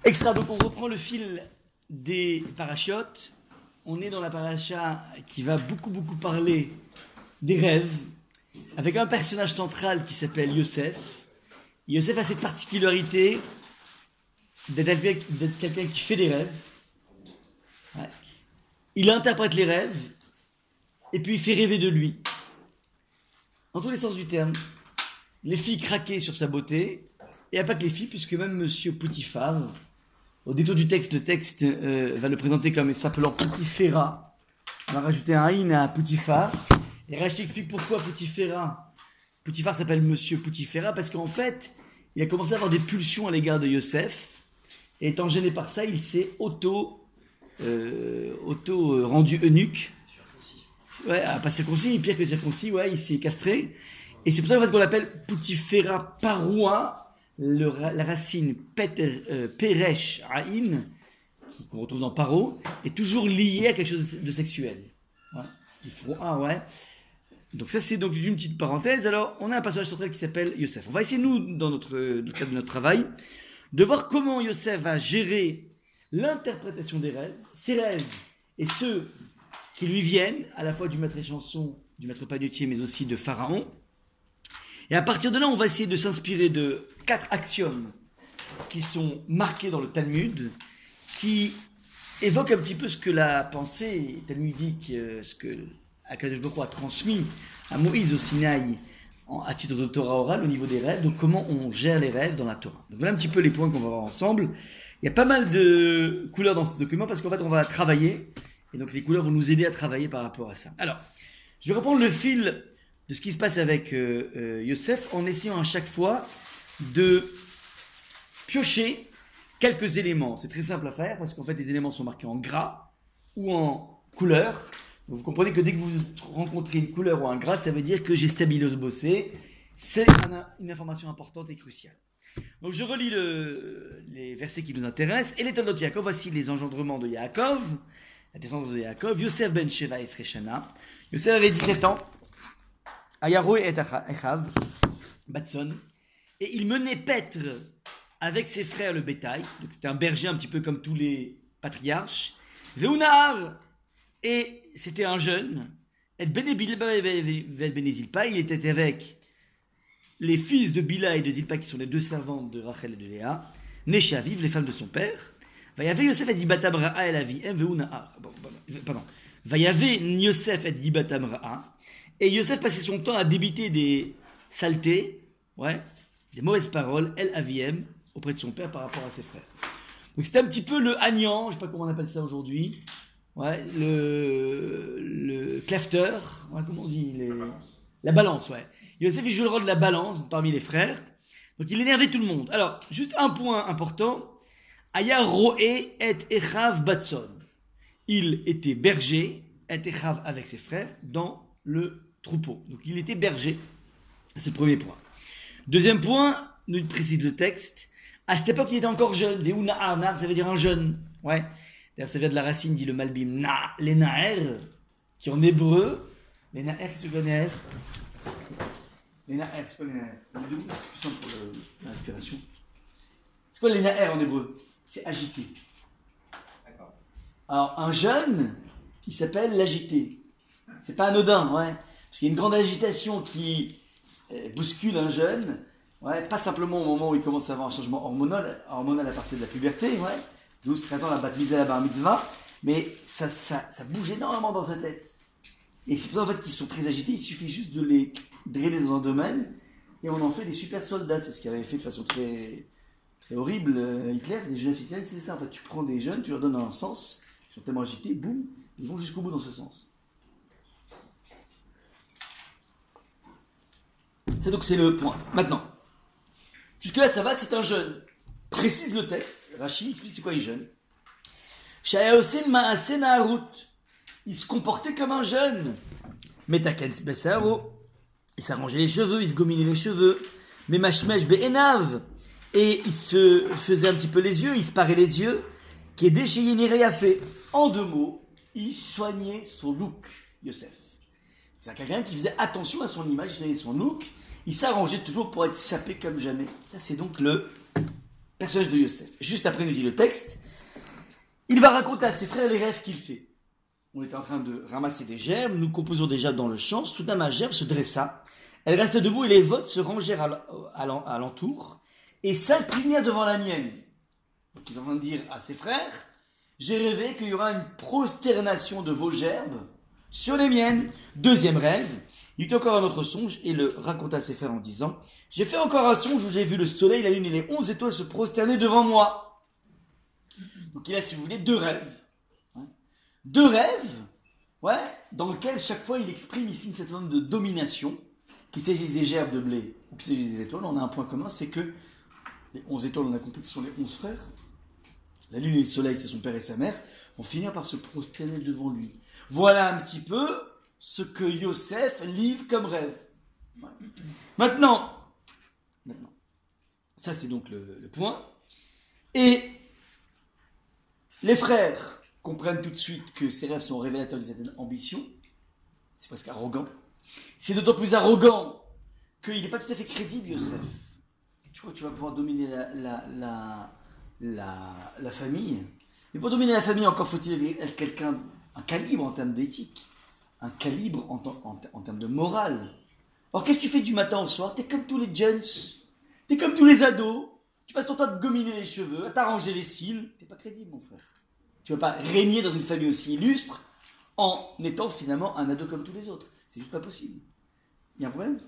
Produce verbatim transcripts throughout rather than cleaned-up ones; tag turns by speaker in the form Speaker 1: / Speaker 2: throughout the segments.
Speaker 1: Extra, donc on reprend le fil des parachutes. On est dans la paracha qui va beaucoup beaucoup parler des rêves, avec un personnage central qui s'appelle Yosef. Yosef a cette particularité d'être quelqu'un qui fait des rêves. Ouais. Il interprète les rêves et puis il fait rêver de lui. Dans tous les sens du terme, les filles craquaient sur sa beauté, et il n'y a pas que les filles, puisque même Monsieur Poutifar, au détour du texte, le texte euh, va le présenter comme s'appelant Poutifera. On va rajouter un in à Poutifar. Et Rachi explique pourquoi Poutifera. Poutifar s'appelle Monsieur Poutifera parce qu'en fait, il a commencé à avoir des pulsions à l'égard de Yosef. Et étant gêné par ça, il s'est auto, euh, auto euh, rendu eunuque. Ouais, pas circoncis, pire que circoncis, ouais, il s'est castré. Et c'est pour ça en fait, qu'on l'appelle Poutifera Paroua. Le, la racine Peter, euh, Peresh Aïn, qu'on retrouve dans Paro, est toujours liée à quelque chose de sexuel. Ouais. Il faut, ah ouais. Donc ça c'est donc une petite parenthèse. Alors on a un personnage central qui s'appelle Yosef. On va essayer nous, dans notre, dans le cadre de notre travail, de voir comment Yosef va gérer l'interprétation des rêves, ses rêves et ceux qui lui viennent, à la fois du maître chanson, du maître panetier, mais aussi de Pharaon. Et à partir de là, on va essayer de s'inspirer de quatre axiomes qui sont marqués dans le Talmud, qui évoquent un petit peu ce que la pensée talmudique, ce que Akadosh Baruch Hu a transmis à Moïse au Sinaï en, à titre de Torah orale au niveau des rêves, donc comment on gère les rêves dans la Torah. Donc voilà un petit peu les points qu'on va voir ensemble. Il y a pas mal de couleurs dans ce document parce qu'en fait on va travailler, et donc les couleurs vont nous aider à travailler par rapport à ça. Alors, je vais reprendre le fil de ce qui se passe avec euh, euh, Yosef en essayant à chaque fois de piocher quelques éléments. C'est très simple à faire parce qu'en fait les éléments sont marqués en gras ou en couleur. Donc vous comprenez que dès que vous rencontrez une couleur ou un gras, ça veut dire que j'ai stabilisé. C'est une information importante et cruciale. Donc je relis le, les versets qui nous intéressent. Et les Toldot de Yaakov, voici les engendrements de Yaakov, la descendance de Yaakov. Yosef ben Sheva Esrei Shana. Yosef avait dix-sept ans. Ayaroé et Echav, Batson, et il menait paître avec ses frères le bétail. Donc c'était un berger un petit peu comme tous les patriarches. Veunahar, et c'était un jeune. Et Benezilpa, il était avec les fils de Bila et de Zilpa, qui sont les deux servantes de Rachel et de Léa, Nesha vive les femmes de son père. Vayave Yosef et Dibatam Ra'a el Aviem Veunahar. Pardon. Vayave Yosef et Dibatam Ra'a. Et Yosef passait son temps à débiter des saletés, ouais, des mauvaises paroles, El Aviem, auprès de son père par rapport à ses frères. Donc c'était un petit peu le Agnan, je ne sais pas comment on appelle ça aujourd'hui, ouais, le, le clafter, ouais, comment on dit les, la balance, ouais. Yosef il joue le rôle de la balance parmi les frères, donc il énervait tout le monde. Alors, juste un point important, Aya Roé et Echav Batson. Il était berger, et Echav avec ses frères, dans le troupeau. Donc il était berger. C'est le premier point. Deuxième point, nous précise le texte. À cette époque, il était encore jeune. Veunahar, nar, ça veut dire un jeune. Ouais. D'ailleurs, ça vient de la racine, dit le Malbim. Na, les naer, qui en hébreu, les naer, c'est quoi les naer? Les naer, c'est quoi les naer? C'est plus simple pour le, la respiration. C'est quoi les naer en hébreu? C'est agité. D'accord. Alors, un jeune qui s'appelle l'agité. C'est pas anodin, ouais. Parce qu'il y a une grande agitation qui euh, bouscule un jeune, ouais, pas simplement au moment où il commence à avoir un changement hormonal, hormonal à partir de la puberté, ouais, douze treize ans, la bat mitzvah, la bar mitzvah, mais ça, ça, ça bouge énormément dans sa tête. Et c'est pour ça en fait qu'ils sont très agités, il suffit juste de les drainer dans un domaine, et on en fait des super soldats. C'est ce qu'il avait fait de façon très, très horrible euh, Hitler, des jeunes Hitler, c'est ça, en fait, tu prends des jeunes, tu leur donnes un sens, ils sont tellement agités, boum, ils vont jusqu'au bout dans ce sens. C'est donc c'est le point. Maintenant, jusque là ça va, c'est un jeune. Précise le texte. Rachi explique c'est quoi il est jeune. Shayaosim ma'aseh na'arut. Il se comportait comme un jeune. Metakens besaro. Il s'arrangeait les cheveux, il se gominait les cheveux. Mais mashmesh be'enav. Et il se faisait un petit peu les yeux, il se parait les yeux. Qui est déchayé a fait. En deux mots, il soignait son look, Yosef. C'est quelqu'un qui faisait attention à son image, il soignait son look. Il s'arrangeait toujours pour être sapé comme jamais. Ça, c'est donc le personnage de Yosef. Juste après, nous dit le texte, il va raconter à ses frères les rêves qu'il fait. On est en train de ramasser des gerbes, nous composons déjà dans le champ. Soudain, ma gerbe se dressa. Elle resta debout et les votes se rangèrent à l'entour et s'inclinèrent devant la mienne. Donc, il est en train de dire à ses frères, j'ai rêvé qu'il y aura une prosternation de vos gerbes sur les miennes. Deuxième rêve, il eut encore un autre songe et le raconta à ses frères en disant, j'ai fait encore un songe où j'ai vu le soleil, la lune et les onze étoiles se prosterner devant moi. Donc il a, si vous voulez, deux rêves. Deux rêves, ouais, dans lesquels chaque fois il exprime ici une certaine forme de domination, qu'il s'agisse des gerbes de blé ou qu'il s'agisse des étoiles. On a un point commun, c'est que les onze étoiles, on a compris que ce sont les onze frères. La lune et le soleil, c'est son père et sa mère, vont finir par se prosterner devant lui. Voilà un petit peu ce que Yosef livre comme rêve. Ouais. Maintenant, maintenant, ça c'est donc le, le point. Et les frères comprennent tout de suite que ces rêves sont révélateurs d'une certaine ambition. C'est presque arrogant. C'est d'autant plus arrogant qu'il n'est pas tout à fait crédible, Yosef. Tu crois que tu vas pouvoir dominer la, la, la, la, la famille. Mais pour dominer la famille, encore faut-il être quelqu'un, un calibre en termes d'éthique, un calibre en, en, en termes de morale. Or, qu'est-ce que tu fais du matin au soir? T'es comme tous les jeunes, t'es comme tous les ados, tu passes ton temps à te gominer les cheveux, à t'arranger les cils. T'es pas crédible, mon frère. Tu ne vas pas régner dans une famille aussi illustre en étant finalement un ado comme tous les autres. C'est juste pas possible. Il y a un problème?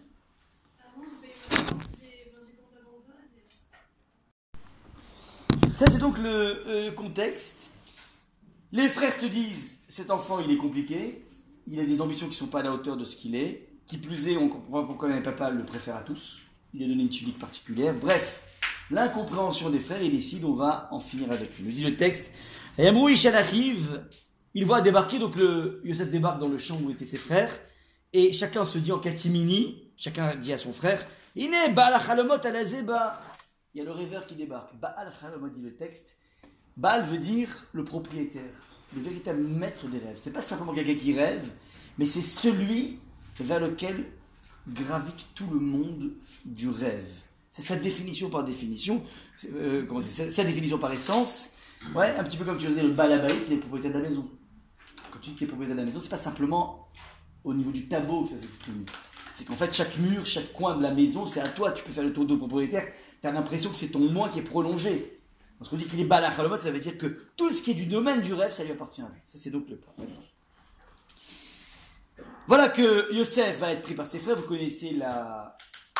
Speaker 1: Ça, c'est donc le euh, contexte. Les frères se disent, cet enfant, il est compliqué, il a des ambitions qui ne sont pas à la hauteur de ce qu'il est, qui plus est, on comprend pourquoi les papas le préfèrent à tous, il a donné une tunique particulière. Bref, l'incompréhension des frères, il décide, on va en finir avec lui. Nous dit le texte, Yamrou Ishal arrive, il voit débarquer, donc le Yosef débarque dans le champ où étaient ses frères, et chacun se dit en catimini, chacun dit à son frère, Iné, Baal Chalomot ala Zeba. Il y a le rêveur qui débarque. Baal Chalomot dit le texte. Baal veut dire le propriétaire, le véritable maître des rêves. C'est pas simplement quelqu'un qui rêve, mais c'est celui vers lequel gravite tout le monde du rêve. C'est sa définition par définition, euh, comment c'est, sa définition par essence. Ouais, un petit peu comme tu disais, le balabait, c'est le propriétaire de la maison. Quand tu dis que tu es propriétaire de la maison, c'est pas simplement au niveau du tableau que ça s'exprime. C'est qu'en fait, chaque mur, chaque coin de la maison, c'est à toi, tu peux faire le tour de propriétaire. Tu as l'impression que c'est ton moi qui est prolongé. Lorsqu'on dit qu'il est Baal Chalomot, ça veut dire que tout ce qui est du domaine du rêve, ça lui appartient à lui. Ça, c'est donc le point. Voilà que Yosef va être pris par ses frères. Vous connaissez la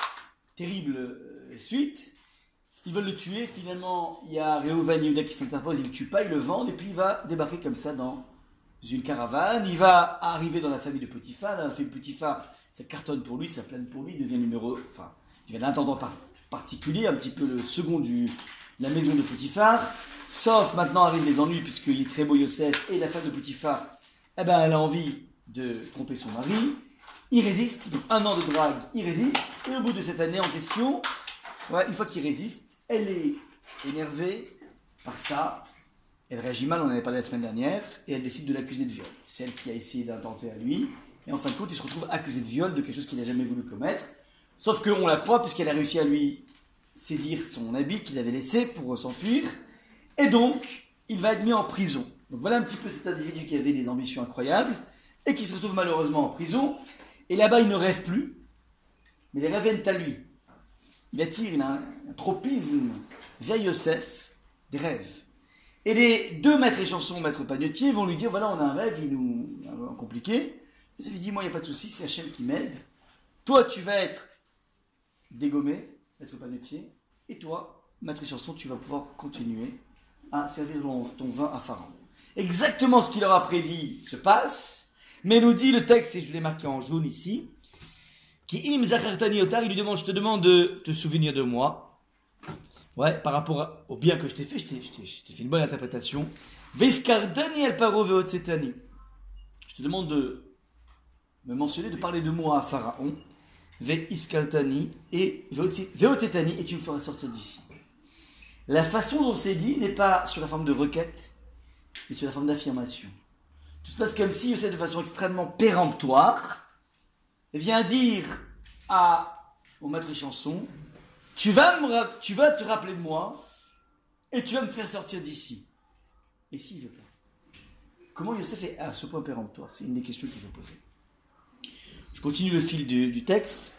Speaker 1: terrible suite. Ils veulent le tuer. Finalement, il y a Réhouven et Yehuda qui s'interposent. Ils ne le tuent pas, ils le vendent. Et puis, il va débarquer comme ça dans une caravane. Il va arriver dans la famille de Potiphar. La famille de Potiphar, ça cartonne pour lui, ça plane pour lui. Il devient numéro... Enfin, il devient l'intendant par, particulier, un petit peu le second du... la maison de Potiphar. Sauf maintenant arrivent les ennuis, puisqu'il est très beau Yosef. Et la femme de Potiphar, eh ben, elle a envie de tromper son mari. Il résiste. Donc, un an de drague, il résiste. Et au bout de cette année en question... Ouais, une fois qu'il résiste, elle est énervée par ça. Elle réagit mal, on en avait parlé la semaine dernière, et elle décide de l'accuser de viol. C'est elle qui a essayé d'intenter à lui, et en fin de compte, il se retrouve accusé de viol de quelque chose qu'il n'a jamais voulu commettre. Sauf qu'on la croit, puisqu'elle a réussi à lui saisir son habit qu'il avait laissé pour s'enfuir, et donc, il va être mis en prison. Donc voilà un petit peu cet individu qui avait des ambitions incroyables, et qui se retrouve malheureusement en prison, et là-bas, il ne rêve plus, mais les rêves viennent à lui. Il attire, il a un, un tropisme via Yosef, des rêves. Et les deux maîtres échansons, maîtres panetiers, vont lui dire, voilà, on a un rêve, il nous un compliqué. Yosef dit, moi, il n'y a pas de souci, c'est Hachem qui m'aide. Toi, tu vas être dégommé, maître panetier, et toi, maître échanson, tu vas pouvoir continuer à servir ton, ton vin à Pharaon. Exactement ce qu'il leur a prédit se passe, mais nous dit le texte, et je l'ai marqué en jaune ici, qui im zachartani otar, il lui demande, je te demande de te souvenir de moi. Ouais, par rapport au bien que je t'ai fait, je t'ai, je t'ai, je t'ai fait une bonne interprétation. Veskardani el paro veotzetani. Je te demande de me mentionner, de parler de moi à Pharaon. Veiskaltani et veotzetani, et tu me feras sortir d'ici. La façon dont c'est dit n'est pas sur la forme de requête, mais sur la forme d'affirmation. Tout se passe comme si, de façon extrêmement péremptoire, vient dire à, au maître chanson, tu vas, me, tu vas te rappeler de moi, et tu vas me faire sortir d'ici. Et s'il veut pas? Comment Yosef est à ce point péremptoire? C'est une des questions qu'il faut poser. Je continue le fil du, du texte.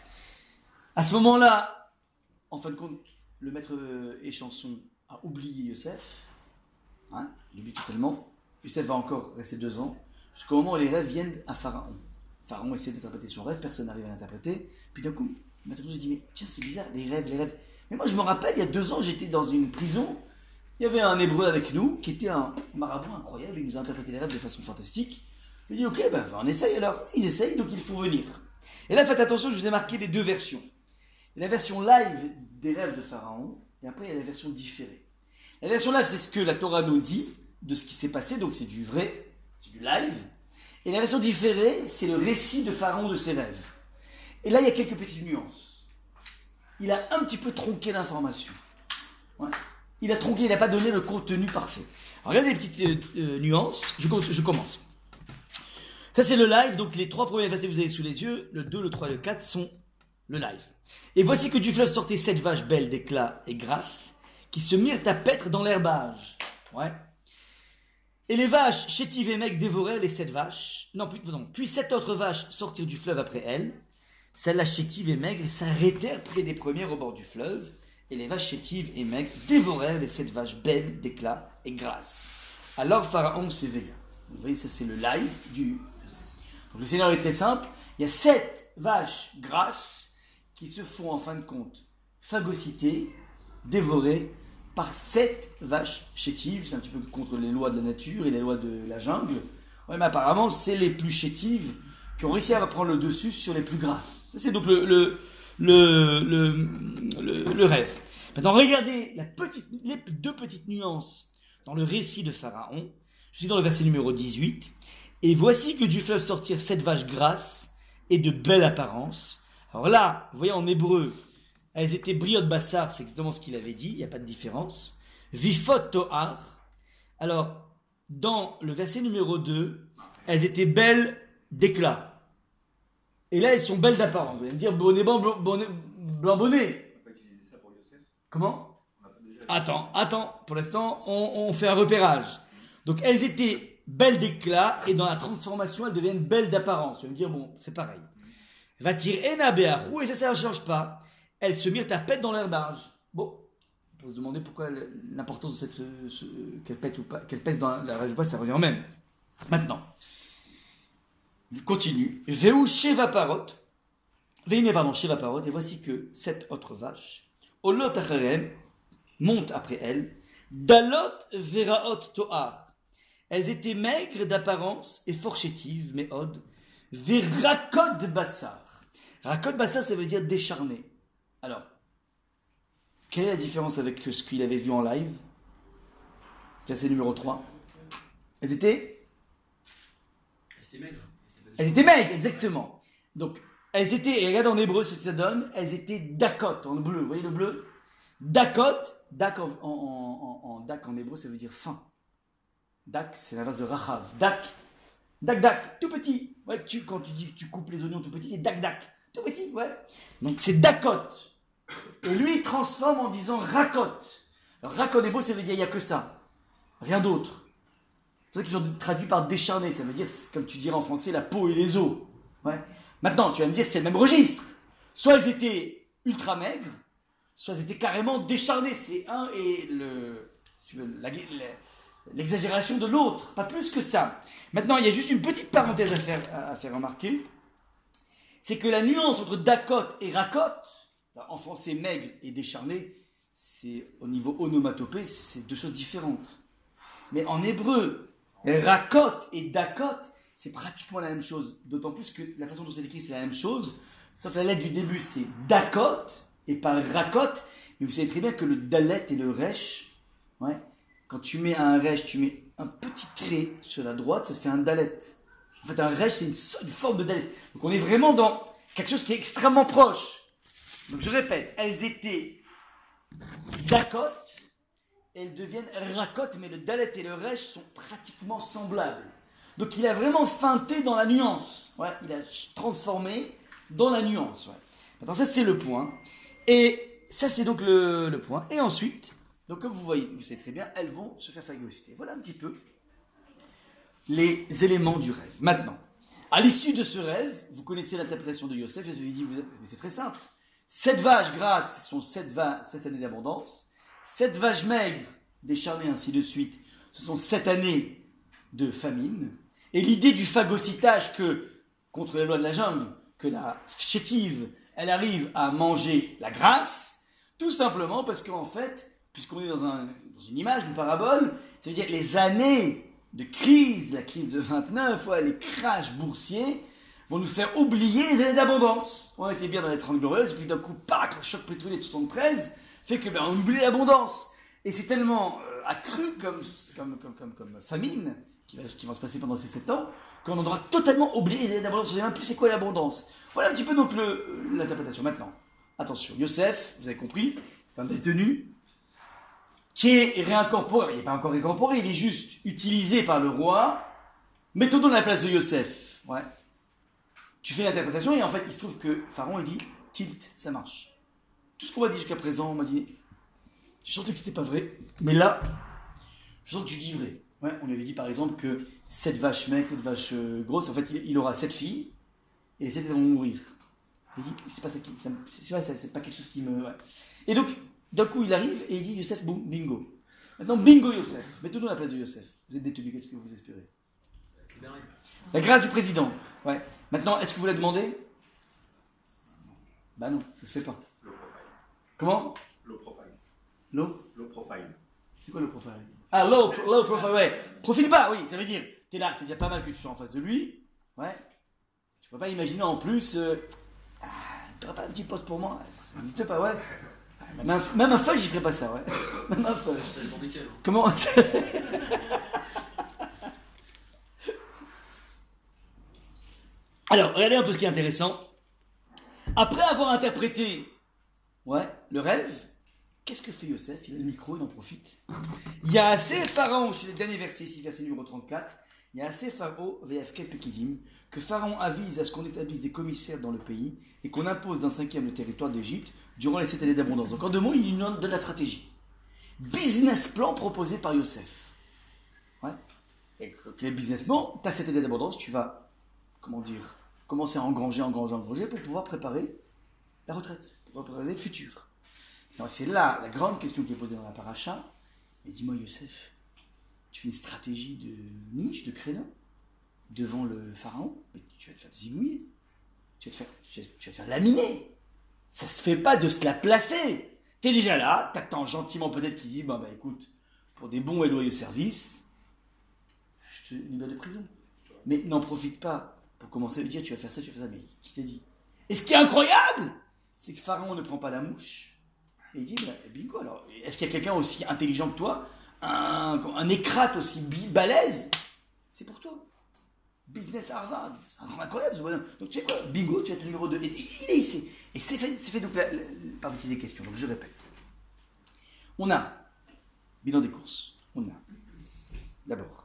Speaker 1: À ce moment-là, en fin de compte, le maître Échanson a oublié Yosef. Hein, il oublie totalement. Yosef va encore rester deux ans, jusqu'au moment où les rêves viennent à Pharaon. Pharaon essaie d'interpréter son rêve, personne n'arrive à l'interpréter. Puis d'un coup, le maître Échanson se dit, mais tiens, c'est bizarre, les rêves, les rêves. Mais moi, je me rappelle, il y a deux ans, j'étais dans une prison. Il y avait un hébreu avec nous, qui était un marabout incroyable, il nous a interprété les rêves de façon fantastique. Il dit, ok, ben on essaye alors. Ils essayent, donc il faut venir. Et là, faites attention, je vous ai marqué les deux versions. Il y a la version live des rêves de Pharaon, et après il y a la version différée. La version live, c'est ce que la Torah nous dit, de ce qui s'est passé, donc c'est du vrai, c'est du live. Et la version différée, c'est le récit de Pharaon de ses rêves. Et là, il y a quelques petites nuances. Il a un petit peu tronqué l'information. Ouais. Il a tronqué, il n'a pas donné le contenu parfait. Alors, regardez les petites euh, euh, nuances. Je, je commence. Ça, c'est le live. Donc, les trois premiers versets que vous avez sous les yeux, le deux, le trois et le quatre, sont le live. Et voici que du fleuve sortaient sept vaches belles d'éclat et grasses, qui se mirent à paître dans l'herbage. Ouais. Et les vaches chétives et maigres dévoraient les sept vaches. Non, puis, non, puis sept autres vaches sortirent du fleuve après elles. Celles-là chétives et maigres s'arrêtèrent près des premières au bord du fleuve. Et les vaches chétives et maigres dévorèrent les sept vaches belles d'éclat et grasses. Alors Pharaon s'éveilla. Vous voyez, ça c'est le live du... Donc le scénario est très simple. Il y a sept vaches grasses qui se font en fin de compte phagocyter, dévorées par sept vaches chétives. C'est un petit peu contre les lois de la nature et les lois de la jungle. Ouais, mais apparemment, c'est les plus chétives qui ont réussi à prendre le dessus sur les plus grasses. Ça c'est donc le... le Le, le, le, le rêve. Maintenant, regardez la petite, les deux petites nuances dans le récit de Pharaon. Je suis dans le verset numéro dix-huit. Et voici que du fleuve sortirent sept vaches grasses et de belle apparence. Alors là, vous voyez en hébreu, elles étaient brillantes bassar, c'est exactement ce qu'il avait dit, il n'y a pas de différence. Vifot toar. Alors, dans le verset numéro deux, elles étaient belles d'éclat. Et là, elles sont belles d'apparence. Vous allez me dire, bonnet blanc, bonnet, blanc bonnet.
Speaker 2: On n'a pas utilisé ça pour Yosef.
Speaker 1: Comment?
Speaker 2: On n'a pas déjà...
Speaker 1: Attends, attends. Pour l'instant, on, on fait un repérage. Donc, elles étaient belles d'éclat et dans la transformation, elles deviennent belles d'apparence. Tu vas me dire, bon, c'est pareil. Va-t-il enabéachou, et ça, ça ne change pas. Elles se mirent à pète dans l'herbage. Bon, on peut se demander pourquoi l'importance de cette, ce, ce, qu'elle pète ou pas, qu'elle pèse dans l'herbage ou pas, ça revient au même. Maintenant. Continue. Veu Sheva Parot. Veine, pardon, Sheva Parot. Et voici que sept autres vaches, Olot Acharem, montent après elles. Dalot Veraot Toar. Elles étaient maigres d'apparence et fort chétives, mais od. Verakot Bassar. Rakot Bassar, ça veut dire décharné. Alors, quelle est la différence avec ce qu'il avait vu en live? Verset numéro trois. Elles étaient
Speaker 2: Elles étaient maigres.
Speaker 1: Elles étaient maigres, exactement. Donc, elles étaient, et regarde en hébreu ce que ça donne, elles étaient dakot, en bleu, vous voyez le bleu? Dakot, dak en, en, en, en, dak en hébreu, ça veut dire fin. Dak, c'est l'inverse de rachav. Dak, dak, dak, tout petit. Ouais, tu, quand tu dis que tu coupes les oignons tout petit, c'est dak, dak, tout petit, ouais. Donc, c'est dakot. Et lui, il transforme en disant rakot. Alors, rakot en hébreu, ça veut dire il n'y a que ça. Rien d'autre. C'est pour ça qu'ils ont traduit par décharné, ça veut dire, comme tu dirais en français, la peau et les os. Ouais. Maintenant, tu vas me dire, c'est le même registre. Soit elles étaient ultra maigres, soit elles étaient carrément décharnées. C'est un et le, tu veux, la, la, l'exagération de l'autre, pas plus que ça. Maintenant, il y a juste une petite parenthèse à faire, à, à faire remarquer. C'est que la nuance entre dakot et rakot, en français maigre et décharné, c'est au niveau onomatopée, c'est deux choses différentes. Mais en hébreu, rakot et dakot, c'est pratiquement la même chose. D'autant plus que la façon dont c'est écrit, c'est la même chose. Sauf la lettre du début, c'est dakot et pas rakot. Mais vous savez très bien que le dalet et le resh, ouais, quand tu mets un resh, tu mets un petit trait sur la droite, ça te fait un dalet. En fait, un resh, c'est une, une forme de dalet. Donc on est vraiment dans quelque chose qui est extrêmement proche. Donc je répète, elles étaient dakot. Elles deviennent rakot, mais le dalet et le resh sont pratiquement semblables. Donc il a vraiment feinté dans la nuance. Ouais, il a transformé dans la nuance. Ouais. Maintenant ça c'est le point. Et ça c'est donc le, le point. Et ensuite, Donc comme vous voyez, vous savez très bien, elles vont se faire phagocyter. Voilà un petit peu les éléments du rêve. Maintenant, à l'issue de ce rêve, vous connaissez l'interprétation de Yosef. Yosef lui dit, vous... mais c'est très simple. Sept vaches grasses sont sept, va... sept années d'abondance. Sept vaches maigres, décharnées, ainsi de suite, ce sont sept années de famine. Et l'idée du phagocytage que, contre les lois de la jungle, que la chétive, elle arrive à manger la grasse, tout simplement parce qu'en fait, puisqu'on est dans, un, dans une image, une parabole, ça veut dire les années de crise, la crise de vingt-neuf, ouais, les crashs boursiers, vont nous faire oublier les années d'abondance. On était bien dans les trente glorieuses, et puis d'un coup, pac, le choc pétrolier de soixante-treize fait que ben, on oublie l'abondance. Et c'est tellement euh, accru comme, comme, comme, comme, comme famine qui va, qui va se passer pendant ces sept ans, qu'on en aura totalement oublié les années d'abondance. On ne sait même plus c'est quoi l'abondance. Voilà un petit peu donc le, l'interprétation. Maintenant, attention, Yosef, vous avez compris, c'est un détenu qui est réincorporé. Il n'est pas encore réincorporé, il est juste utilisé par le roi. Mettons-nous à la place de Yosef. Ouais. Tu fais l'interprétation et en fait, il se trouve que Pharaon, il dit tilt, ça marche. Tout ce qu'on m'a dit jusqu'à présent, on m'a dit, j'ai senti que c'était pas vrai, mais là, je sens que tu dis vrai. Ouais, on lui avait dit par exemple que cette vache maigre, cette vache euh, grosse, en fait, il, il aura sept filles, et les sept elles vont mourir. Il dit, c'est pas ça qui, ça, c'est, ouais, ça, c'est pas quelque chose qui me. Ouais. Et donc, d'un coup, il arrive et il dit, Yosef, boum, bingo. Maintenant, bingo Yosef. Mettez-nous à la place de Yosef. Vous êtes détenu, qu'est-ce que vous espérez? La grâce du président. Ouais. Maintenant, est-ce que vous la demandez? Bah non, ça se fait pas.
Speaker 2: Low profile.
Speaker 1: Comment?
Speaker 2: Low profile.
Speaker 1: Low?
Speaker 2: Low profile.
Speaker 1: C'est quoi le profile? Ah, low, low profile, ouais. Profile bas, oui, ça veut dire, t'es là, c'est déjà pas mal que tu sois en face de lui. Ouais. Tu peux pas imaginer en plus, euh, ah, t'aurais pas un petit poste pour moi? Ça n'existe pas, ouais. Même un, même un feuille, j'y ferais pas ça, ouais. Même un feuille.
Speaker 2: Ça dépend desquels. Hein.
Speaker 1: Comment? Alors, regardez un peu ce qui est intéressant. Après avoir interprété, ouais, le rêve, qu'est-ce que fait Yosef? Il a le micro, il en profite. Il y a assez Pharaon, chez le dernier verset ici, verset numéro trente-quatre, il y a assez Pharaon, que Pharaon avise à ce qu'on établisse des commissaires dans le pays et qu'on impose d'un cinquième le territoire d'Égypte durant les sept années d'abondance. Donc en deux mots, il lui donne de la stratégie. Business plan proposé par Yosef. Ouais. Et quel business plan? Tu as sept années d'abondance, tu vas, comment dire, commencer à engranger, engranger, engranger pour pouvoir préparer la retraite, pour préparer le futur. Donc c'est là la grande question qui est posée dans la paracha. Mais dis-moi Yosef, tu fais une stratégie de niche, de créneau devant le pharaon, mais tu vas te faire zigouiller, tu vas te faire, tu vas, tu vas te faire laminer. Ça se fait pas de se la placer. T'es déjà là, t'attends gentiment peut-être qu'il dise, bah, bah écoute, pour des bons et loyaux services, je te libère de prison. Mais n'en profite pas pour commencer à lui dire, tu vas faire ça, tu vas faire ça, mais qui t'a dit? Et ce qui est incroyable, c'est que Pharaon ne prend pas la mouche, et il dit, bah, bingo, alors, est-ce qu'il y a quelqu'un aussi intelligent que toi, un, un écrate aussi balèze? C'est pour toi. Business Harvard, c'est incroyable ce bonhomme. Donc tu sais quoi, bingo, tu as le numéro deux. Et, et, il est ici. Et c'est fait, c'est fait donc la, la, par des questions. Donc je répète. On a, bilan des courses, on a d'abord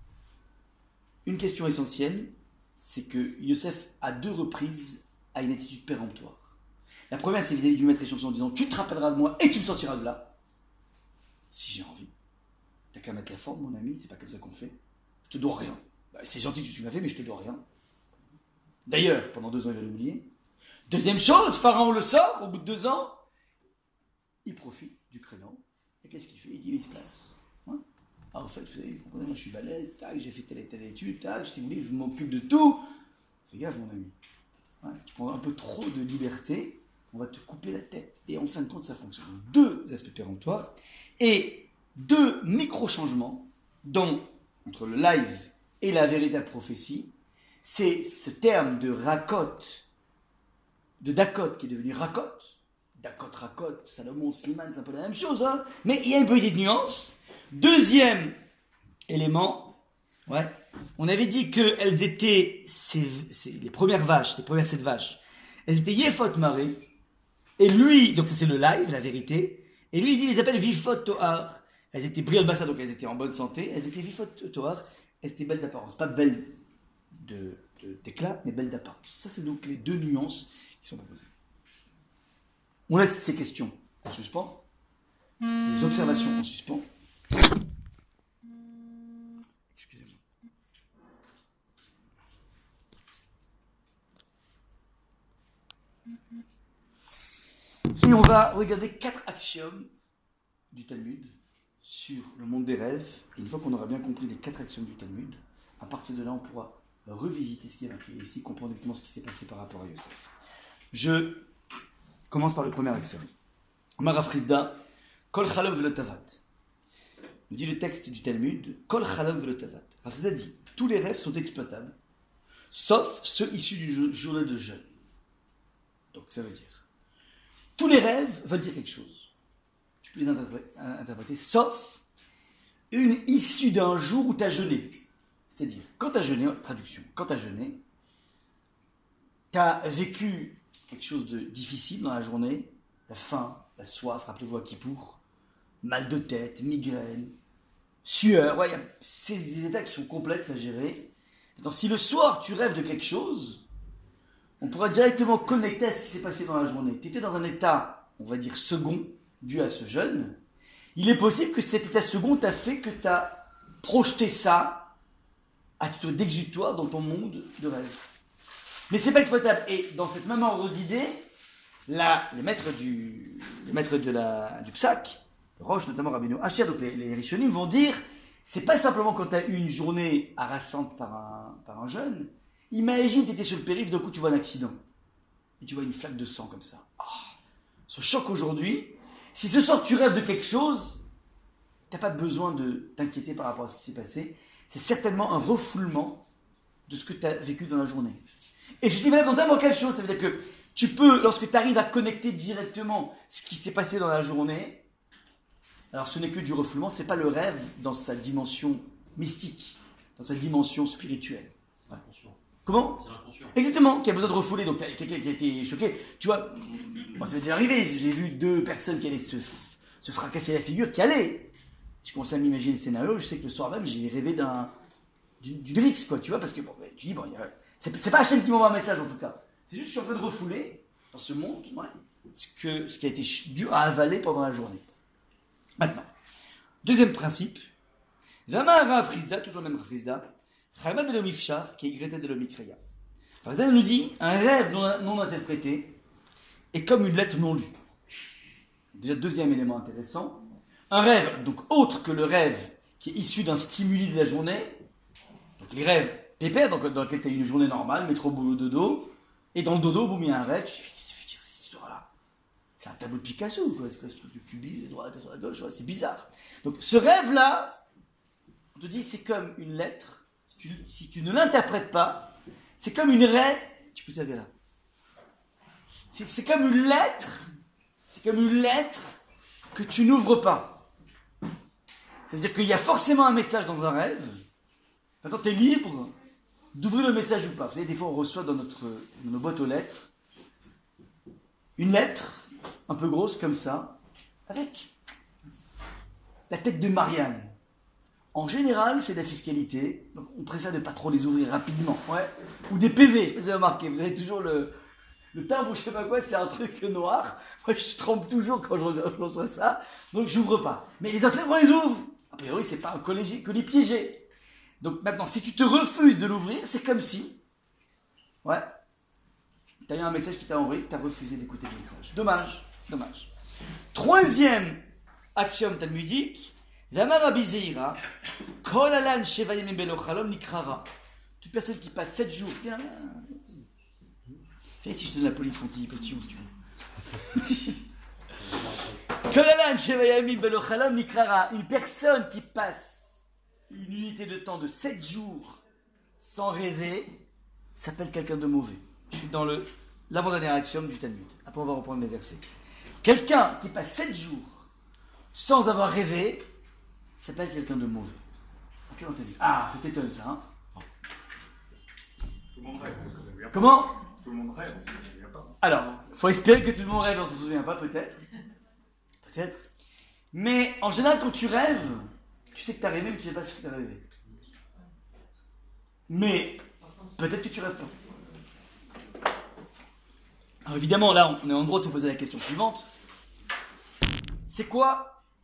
Speaker 1: une question essentielle, c'est que Yosef, à deux reprises, a une attitude péremptoire. La première, c'est vis-à-vis du maître échancé en disant, tu te rappelleras de moi et tu me sortiras de là. Si j'ai envie. T'as qu'à mettre la forme, mon ami, c'est pas comme ça qu'on fait. Je te dois rien. Bah, c'est gentil que tu m'as fait, mais je te dois rien. D'ailleurs, pendant deux ans, il va l'oublier. Deuxième chose, Pharaon le sort, au bout de deux ans, il profite du créneau. Et qu'est-ce qu'il fait? Il dit, il se place. Hein? Ah, en fait, vous savez, comprenez, moi je suis balèze, tac, j'ai fait telle et telle étude, tac, si vous voulez, je m'occupe de tout. Fais gaffe, mon ami. Ouais, tu prends un peu trop de liberté, on va te couper la tête. Et en fin de compte, ça fonctionne. Deux aspects péremptoires et deux micro-changements dont, entre le live et la véritable prophétie, c'est ce terme de rakot, de Dakot qui est devenu rakot. Dakot, rakot, Salomon, Slimane, c'est un peu la même chose, hein, mais il y a une petite nuance. Deuxième élément, ouais, on avait dit qu'elles étaient, ces, ces, les premières vaches, les premières sept vaches, elles étaient Yefot Maré, et lui, donc ça c'est le live, la vérité, et lui il dit, il les appelle Vifot Tohar, elles étaient Briol Bassa, donc elles étaient en bonne santé, elles étaient Vifot Tohar, elles étaient belles d'apparence, pas belles de, de, d'éclat, mais belles d'apparence. Ça c'est donc les deux nuances qui sont proposées. On laisse ces questions en suspens. les observations en suspens. Excusez-moi. Et on va regarder quatre axiomes du Talmud sur le monde des rêves. Et une fois qu'on aura bien compris les quatre axiomes du Talmud, à partir de là, on pourra revisiter ce qui est marqué ici, comprendre exactement ce qui s'est passé par rapport à Yosef. Je commence par le premier axiome. Marav Frisda, Kol Chalom Velo Tavat. Nous dit le texte du Talmud, Kol Chalom Velo Tavat. Rav Frisda dit, tous les rêves sont exploitables, sauf ceux issus d'une journée de jeûne. Donc ça veut dire, tous les rêves veulent dire quelque chose. Tu peux les interpréter, interpréter sauf une issue d'un jour où tu as jeûné. C'est-à-dire, quand tu as jeûné, traduction, quand tu as jeûné, tu as vécu quelque chose de difficile dans la journée, la faim, la soif, rappelez-vous à Kippour, mal de tête, migraine, sueur, ouais, il y a ces états qui sont complexes à gérer. Maintenant, si le soir tu rêves de quelque chose, on pourra directement connecter à ce qui s'est passé dans la journée. Tu étais dans un état, on va dire, second, dû à ce jeûne. Il est possible que cet état second t'a fait que tu as projeté ça à titre d'exutoire dans ton monde de rêve. Mais c'est pas exploitable. Et dans cette même ordre d'idée, là, les maîtres du, les maîtres de la, du Psak, Roche, notamment Rabbeinu Asher, donc les, les Rishonim vont dire, c'est pas simplement quand tu as eu une journée harassante par un, par un jeûne. Imagine, tu étais sur le périph', d'un coup tu vois un accident. Et tu vois une flaque de sang comme ça. Oh, ce choc aujourd'hui, si ce soir tu rêves de quelque chose, tu n'as pas besoin de t'inquiéter par rapport à ce qui s'est passé. C'est certainement un refoulement de ce que tu as vécu dans la journée. Et ceci valable dans n'importe quelle chose. Ça veut dire que tu peux, lorsque tu arrives à connecter directement ce qui s'est passé dans la journée, alors ce n'est que du refoulement, ce n'est pas le rêve dans sa dimension mystique, dans sa dimension spirituelle.
Speaker 2: C'est inconscient.
Speaker 1: Comment ?
Speaker 2: C'est inconscient.
Speaker 1: Exactement, qui a besoin de refouler, donc quelqu'un qui a été choqué. Tu vois, moi ça m'est déjà arrivé, j'ai vu deux personnes qui allaient se, se fracasser la figure, qui allaient. Je commençais à m'imaginer le scénario, je sais que le soir même, j'ai rêvé d'un, d'une, d'une rixe, quoi, tu vois, parce que bon, tu dis, bon, y a, c'est, c'est pas Hachem qui m'envoie un message en tout cas. C'est juste que je suis en train de refouler dans ce monde, ouais, ce, que, ce qui a été dur à avaler pendant la journée. Maintenant, deuxième principe, Vama Rav Frisda, toujours le même Rav Frisda, Chayma de l'omifchar, qui est Greta de l'omikreya. Rav Frisda nous dit, un rêve non, non interprété est comme une lettre non lue. Déjà, deuxième élément intéressant, un rêve, donc autre que le rêve qui est issu d'un stimuli de la journée, donc les rêves pépères, donc dans lesquels tu as une journée normale, métro, boulot, dodo, et dans le dodo, boum, il y a un rêve, tu te dis, qu'est-ce que ça veut dire cette histoire-là ? C'est un tableau de Picasso, quoi. C'est quoi ce truc de cubisme, de droite, de gauche, ouais, c'est bizarre. Donc ce rêve-là, on te dit, c'est comme une lettre, si tu, si tu ne l'interprètes pas, c'est comme une lettre, tu peux servir là, c'est, c'est comme une lettre, c'est comme une lettre que tu n'ouvres pas. Ça veut dire qu'il y a forcément un message dans un rêve. Maintenant, tu es libre d'ouvrir le message ou pas. Vous savez, des fois, on reçoit dans, notre, dans nos boîtes aux lettres une lettre un peu grosse comme ça, avec la tête de Marianne. En général, c'est de la fiscalité, donc on préfère ne pas trop les ouvrir rapidement. Ouais. Ou des P V, je ne sais pas si vous avez remarqué, vous avez toujours le, le timbre ou je ne sais pas quoi, c'est un truc noir. Moi, je tremble toujours quand je, je reçois ça, donc je n'ouvre pas. Mais les autres lettres, on les ouvre. A priori, ce n'est pas un colis, colis piégé. Donc maintenant, si tu te refuses de l'ouvrir, c'est comme si, ouais, tu as eu un message qui t'a envoyé, tu as refusé d'écouter le message. Dommage, dommage. Troisième axiome talmudique, V'amar Rabbi Zeira, Kol alan sheva yamim belo chalom nikrara. Toute personne qui passe sept jours, viens là. Viens si je te donne la police anti-posture, si tu veux. Kol alan sheva yamim belo chalom nikrara. Une personne qui passe une unité de temps de sept jours sans rêver s'appelle quelqu'un de mauvais. Je suis dans le, l'avant-dernier axiome du Talmud. Après, on va reprendre les versets. Quelqu'un qui passe sept jours sans avoir rêvé s'appelle quelqu'un de mauvais. Ok, on t'a dit. Ah, c'est étonnant ça, hein.
Speaker 2: Tout le monde rêve, on se souvient pas.
Speaker 1: Comment ?
Speaker 2: Tout le monde rêve, on se souvient pas.
Speaker 1: Alors, il faut espérer que tout le monde rêve, on ne se souvient pas, peut-être. Peut-être. Mais en général, quand tu rêves, tu sais que tu as rêvé, mais tu ne sais pas ce que tu as rêvé. Mais peut-être que tu rêves pas. Alors évidemment, là, on est en droit de se poser la question suivante. C'est quoi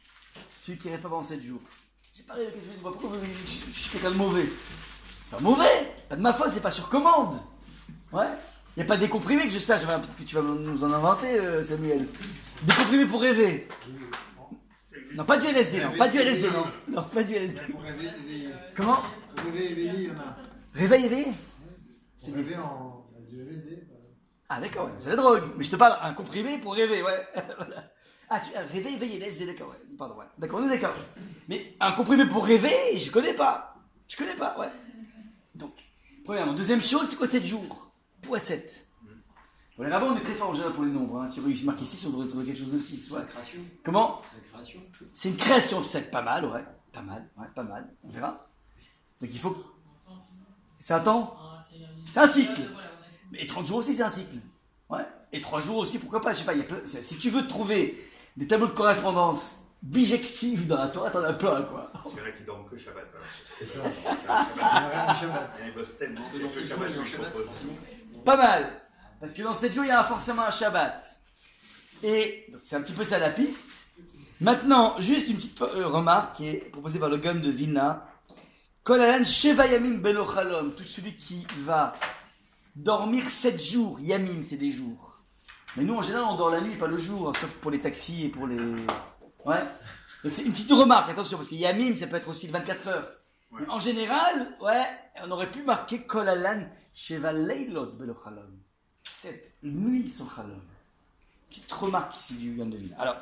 Speaker 1: celui qui ne rêve pas pendant sept jours. J'ai pas rêvé, qu'est-ce que je dis, pourquoi vous- je, je suis quelqu'un de mauvais? Pas mauvais, pas de ma faute, c'est pas sur commande. Ouais. Il n'y a pas des comprimés que je sache, enfin, peut-être que tu vas nous en inventer, euh, Samuel. Des comprimés pour rêver. Non, pas du L S D, non, pas du L S D, non. Non, pas du L S D.
Speaker 3: Pour rêver, éveillé.
Speaker 1: Comment?
Speaker 3: Pour rêver, éveillé, il y en a.
Speaker 1: Réveil éveillé?
Speaker 3: Pour rêver en bah, du L S D. Bah.
Speaker 1: Ah d'accord, ouais, c'est la drogue. Mais je te parle un comprimé pour rêver, ouais. Voilà. Ah, tu as rêvé, éveillé, L S D, d'accord, ouais. Pardon, ouais. D'accord, on est d'accord. Mais un comprimé pour rêver, je connais pas. Je connais pas, ouais. Donc, premièrement. Deuxième chose, c'est quoi sept jours? Pourquoi sept? Bon, là-bas, on est très fort en général pour les nombres. Hein. Si on marque ici, on devrait trouver quelque chose de six. Ouais.
Speaker 4: C'est la création.
Speaker 1: Comment?
Speaker 4: C'est la création.
Speaker 1: C'est une création sept, pas mal, ouais. Pas mal, ouais, pas mal. On verra. Donc il faut. C'est un temps? C'est un cycle. Mais trente jours aussi, c'est un cycle. Ouais. Et trois jours aussi, pourquoi pas? Je sais pas, il y a plein... Si tu veux trouver des tableaux de correspondance bijectives dans la Torah, t'en as plein, quoi.
Speaker 2: Parce qu'il y en a qui dorment que Shabbat. Alors.
Speaker 3: C'est ça.
Speaker 2: Shabbat.
Speaker 3: Il y a rien de Shabbat.
Speaker 2: Ils bossent tellement
Speaker 4: Parce que
Speaker 2: que
Speaker 4: dans
Speaker 2: le
Speaker 4: ces jours, il y a un
Speaker 2: lui
Speaker 4: Shabbat,
Speaker 2: propose.
Speaker 4: forcément.
Speaker 1: Pas mal. Parce que dans sept jours, il y a forcément un Shabbat. Et donc, c'est un petit peu ça la piste. Maintenant, juste une petite euh, remarque qui est proposée par le Gaon de Vilna. Kol alan sheva yamim belo chalom. Tout celui qui va dormir sept jours. Yamim, c'est des jours. Mais nous, en général, on dort la nuit, pas le jour. Hein, sauf pour les taxis et pour les... Ouais. Donc, c'est une petite remarque, attention, parce que yamim, ça peut être aussi le vingt-quatre heures.
Speaker 2: Ouais.
Speaker 1: Mais en général, ouais, on aurait pu marquer Kol alan sheva leilot belo chalom. Sept nuits sans chalom. Petite remarque ici du Gaon de Vilna. Alors,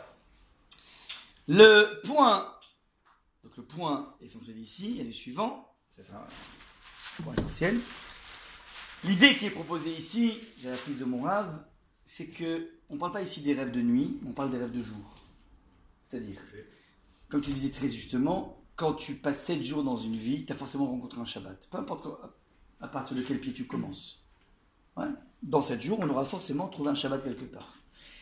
Speaker 1: le point, donc le point essentiel ici, et le suivant, c'est un point essentiel. L'idée qui est proposée ici, j'ai la prise de mon rave, c'est que on ne parle pas ici des rêves de nuit, on parle des rêves de jour. C'est-à-dire, comme tu disais très justement, quand tu passes sept jours dans une vie, tu as forcément rencontré un Shabbat. Peu importe quoi, à partir de quel pied tu commences. Ouais. Dans sept jours, on aura forcément trouvé un Shabbat quelque part.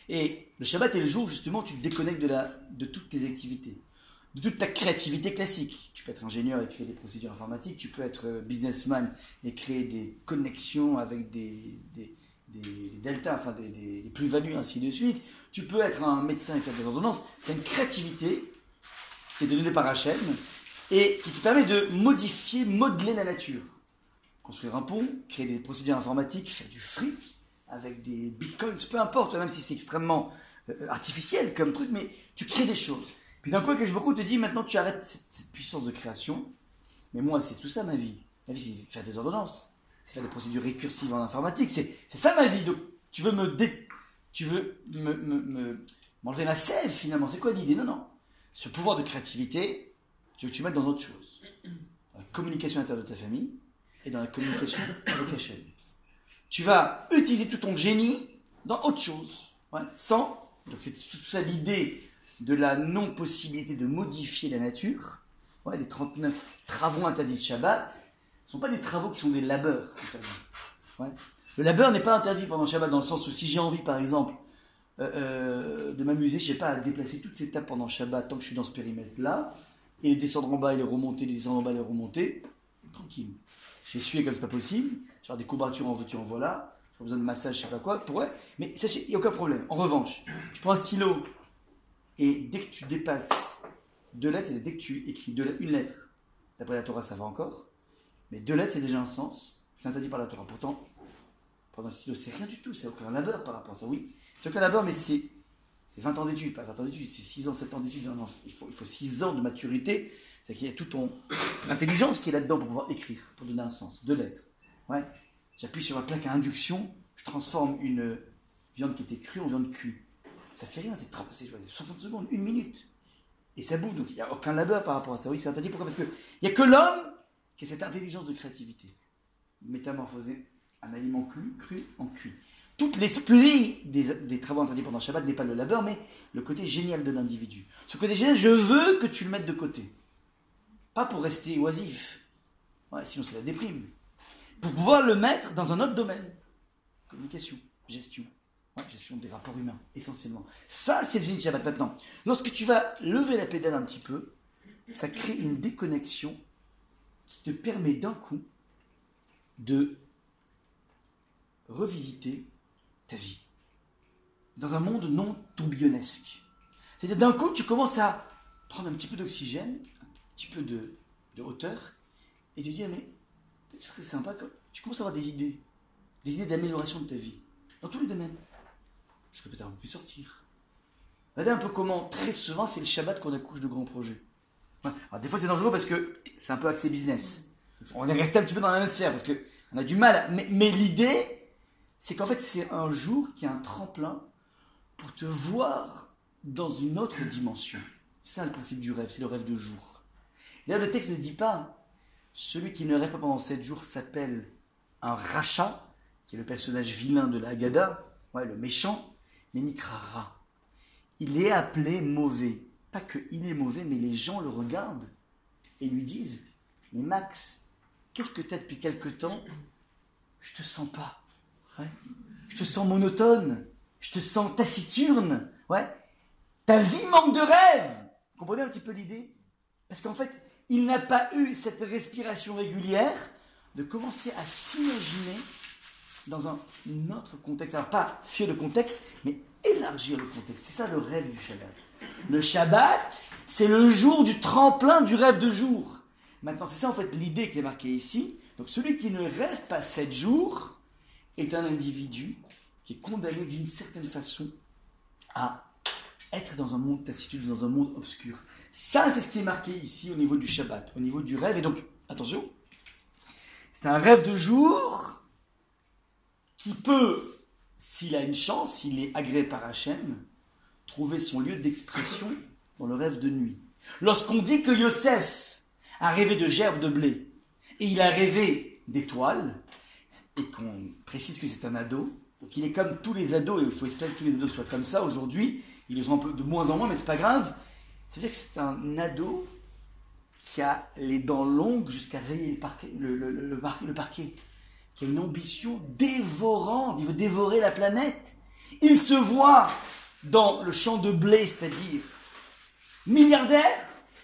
Speaker 1: Et le Shabbat est le jour, justement, où tu te déconnectes de, la, de toutes tes activités, de toute ta créativité classique. Tu peux être ingénieur et créer des procédures informatiques, tu peux être businessman et créer des connexions avec des, des, des, des deltas, enfin des, des, des plus-values, ainsi de suite. Tu peux être un médecin et faire des ordonnances. Tu as une créativité qui est donnée par Hachem et qui te permet de modifier, modeler la nature. Construire un pont, créer des procédures informatiques, faire du fric, avec des bitcoins, peu importe, même si c'est extrêmement euh, artificiel comme truc, mais tu crées des choses. Puis d'un coup, que je beaucoup te dis, maintenant tu arrêtes cette, cette puissance de création, mais moi c'est tout ça ma vie. Ma vie c'est faire des ordonnances, c'est faire des procédures récursives en informatique, c'est, c'est ça ma vie. Donc tu veux me dé... tu veux me, me, me, m'enlever ma sève finalement, c'est quoi l'idée? Non, non. Ce pouvoir de créativité, je veux que tu mettes dans autre chose. Dans la communication intérieure de ta famille et dans la communication avec Hachem. Tu vas utiliser tout ton génie dans autre chose. Ouais, sans. Donc, c'est tout ça l'idée de la non-possibilité de modifier la nature. Ouais, les trente-neuf travaux interdits de Shabbat ne sont pas des travaux qui sont des labeurs interdits. Ouais. Le labeur n'est pas interdit pendant Shabbat, dans le sens où si j'ai envie, par exemple, euh, euh, de m'amuser, je ne sais pas, à déplacer toutes ces tables pendant Shabbat tant que je suis dans ce périmètre-là, et les descendre en bas et les remonter, les descendre en bas et les remonter, tranquille. Je vais suer comme c'est pas possible. Je vais avoir des courbatures en veux-tu en voilà. J'ai besoin de massage, je sais pas quoi. Pourrait. Mais sachez, il n'y a aucun problème. En revanche, tu prends un stylo et dès que tu dépasses deux lettres, c'est dès que tu écris deux lettres, une lettre. D'après la Torah, ça va encore. Mais deux lettres, c'est déjà un sens. C'est interdit par la Torah. Pourtant, prendre un stylo, c'est rien du tout. C'est aucun labeur par rapport à ça. Oui, c'est aucun labeur, mais c'est, c'est vingt ans d'études. Pas vingt ans d'études, c'est six ans, sept ans d'études. Non, non, il faut, il faut six ans de maturité. C'est qu'il y a toute ton intelligence qui est là-dedans pour pouvoir écrire, pour donner un sens. Deux lettres. Ouais. J'appuie sur la plaque à induction, je transforme une viande qui était crue en viande cuite. Ça fait rien, c'est, trente, c'est soixante secondes, une minute. Et ça bout, donc il n'y a aucun labeur par rapport à ça. Oui, c'est interdit. Pourquoi? Parce qu'il n'y a que l'homme qui a cette intelligence de créativité. Métamorphoser un aliment cru, cru en cuit. Tout l'esprit des, des travaux interdits pendant Shabbat n'est pas le labeur, mais le côté génial de l'individu. Ce côté génial, je veux que tu le mettes de côté. Pas pour rester oisif. Ouais, sinon c'est la déprime. Pour pouvoir le mettre dans un autre domaine. Communication, gestion. Ouais, gestion des rapports humains, essentiellement. Ça, c'est le génie de Shabbat. Maintenant, lorsque tu vas lever la pédale un petit peu, ça crée une déconnexion qui te permet d'un coup de revisiter ta vie. Dans un monde non tourbillonnesque. C'est-à-dire d'un coup, tu commences à prendre un petit peu d'oxygène, un petit peu de, de hauteur, et te dire, mais ce serait sympa, quand tu commences à avoir des idées, des idées d'amélioration de ta vie, dans tous les domaines. Je peux peut-être un peu plus sortir. Regardez un peu comment, très souvent, c'est le Shabbat qu'on accouche de grands projets. Ouais. Alors, des fois, c'est dangereux parce que c'est un peu axé business. On est resté un petit peu dans la même sphère parce qu'on a du mal. Mais, mais l'idée, c'est qu'en fait, c'est un jour qui est un tremplin pour te voir dans une autre dimension. C'est ça le principe du rêve, c'est le rêve de jour. Et là, le texte ne dit pas celui qui ne rêve pas pendant sept jours s'appelle un rachat, qui est le personnage vilain de la Haggadah, ouais, le méchant, mais Nikrara. Il est appelé mauvais. Pas qu'il est mauvais, mais les gens le regardent et lui disent « Mais Max, qu'est-ce que tu as depuis quelque temps ? Je te sens pas. Ouais. Je te sens monotone. Je te sens taciturne. Ouais. Ta vie manque de rêve. » Vous comprenez un petit peu l'idée ? Parce qu'en fait, il n'a pas eu cette respiration régulière de commencer à s'imaginer dans un autre contexte. Alors pas fuir le contexte, mais élargir le contexte. C'est ça le rêve du Shabbat. Le Shabbat, c'est le jour du tremplin du rêve de jour. Maintenant, c'est ça en fait l'idée qui est marquée ici. Donc celui qui ne rêve pas sept jours est un individu qui est condamné d'une certaine façon à être dans un monde taciturne, dans un monde obscur. Ça, c'est ce qui est marqué ici au niveau du Shabbat, au niveau du rêve. Et donc, attention, c'est un rêve de jour qui peut, s'il a une chance, s'il est agréé par Hachem, trouver son lieu d'expression dans le rêve de nuit. Lorsqu'on dit que Yosef a rêvé de gerbes de blé et il a rêvé d'étoiles, et qu'on précise que c'est un ado, donc il est comme tous les ados, et il faut espérer que tous les ados soient comme ça aujourd'hui, ils le sont un peu de moins en moins, mais c'est pas grave. Ça veut dire que c'est un ado qui a les dents longues jusqu'à rayer le parquet, le, le, le, le, par, le parquet, qui a une ambition dévorante, il veut dévorer la planète. Il se voit dans le champ de blé, c'est-à-dire milliardaire.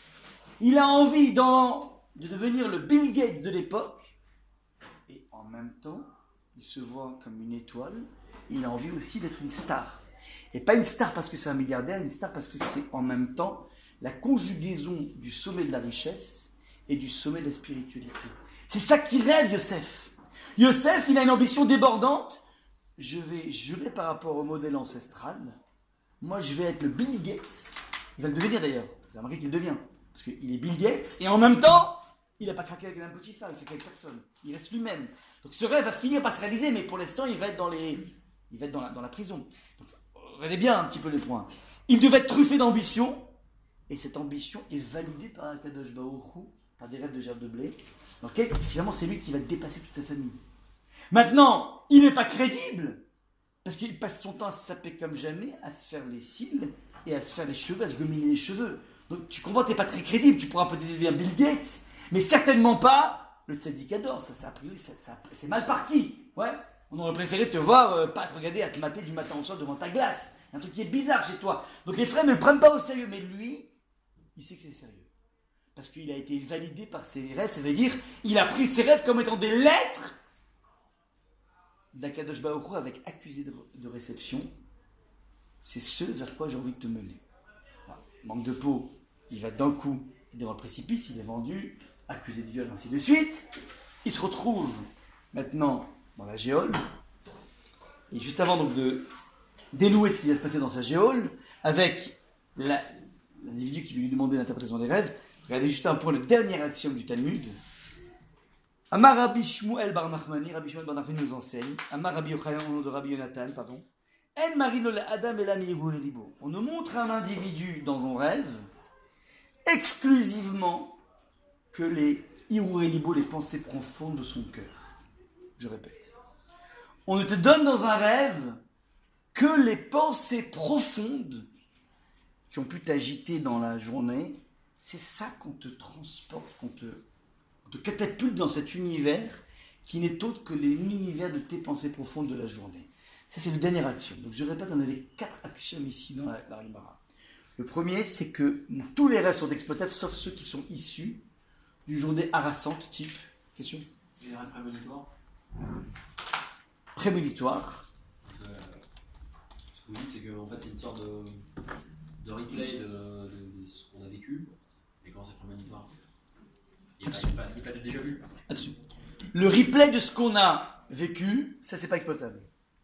Speaker 1: Il a envie dans, de devenir le Bill Gates de l'époque. Et en même temps, il se voit comme une étoile. Il a envie aussi d'être une star. Et pas une star parce que c'est un milliardaire, une star parce que c'est en même temps la conjugaison du sommet de la richesse et du sommet de la spiritualité. C'est ça qui rêve Yosef. Yosef, il a une ambition débordante. Je vais jurer par rapport au modèle ancestral. Moi, je vais être le Bill Gates. Il va le devenir d'ailleurs. Vous avez remarqué qu'il le devient. Parce qu'il est Bill Gates et en même temps, il n'a pas craqué avec un petit phare, il fait avec personne. Il reste lui-même. Donc ce rêve va finir par se réaliser, mais pour l'instant, il va être dans, les... il va être dans, la, dans la prison. Donc, regardez bien un petit peu les points. Il devait être truffé d'ambition. Et cette ambition est validée par un Kadosh Baruch Hu, par des rêves de gerbes de blé. Donc finalement, c'est lui qui va dépasser toute sa famille. Maintenant, il n'est pas crédible, parce qu'il passe son temps à se saper comme jamais, à se faire les cils, et à se faire les cheveux, à se gominer les cheveux. Donc tu comprends, tu n'es pas très crédible, tu pourras peut-être devenir Bill Gates, mais certainement pas le tzadikador. Ça, ça, a priori, ça, ça, c'est mal parti. Ouais. On aurait préféré te voir, euh, pas te regarder à te mater du matin au soir devant ta glace. Un truc qui est bizarre chez toi. Donc les frères ne le prennent pas au sérieux, mais lui, il sait que c'est sérieux. Parce qu'il a été validé par ses rêves, ça veut dire il a pris ses rêves comme étant des lettres d'Akadosh Baruch Hu avec accusé de, de réception. C'est ce vers quoi j'ai envie de te mener. Alors, manque de peau, il va d'un coup devant le précipice, il est vendu, accusé de viol, ainsi de suite. Il se retrouve maintenant dans la géole. Et juste avant donc de dénouer ce qui va se passer dans sa géole, avec la, l'individu qui veut lui demander l'interprétation des rêves, regardez juste un point le dernier axiome du Talmud. Amar Rabbi Shmuel bar Nachmani, Rabbi Shmuel bar Nachmani nous enseigne, Amar Rabbi Yochanan de Rabbi Yonatan, pardon, En marino la Adam et la Miru Libo. On ne montre un individu dans un rêve exclusivement que les Irur Libo, les pensées profondes de son cœur. Je répète. On ne te donne dans un rêve que les pensées profondes qui ont pu t'agiter dans la journée. C'est ça qu'on te transporte, qu'on te, on te catapulte dans cet univers qui n'est autre que l'univers de tes pensées profondes de la journée. Ça, c'est le dernier axiome. Donc, je répète, on avait quatre axiomes ici dans la, la Gemara. Le premier, c'est que tous les rêves sont exploitables, sauf ceux qui sont issus du journée harassante, type... Question ?
Speaker 4: Et les rêves prémonitoires ?
Speaker 1: Prémonitoire.
Speaker 4: Ce que vous dites, c'est qu'en fait, c'est une sorte de, de replay de, de, de ce qu'on a vécu et comment c'est prémonitoire. Il n'y a, pas- il y a pas de déjà vu.
Speaker 1: Attention. Le replay de ce qu'on a vécu, ça c'est pas exploitable.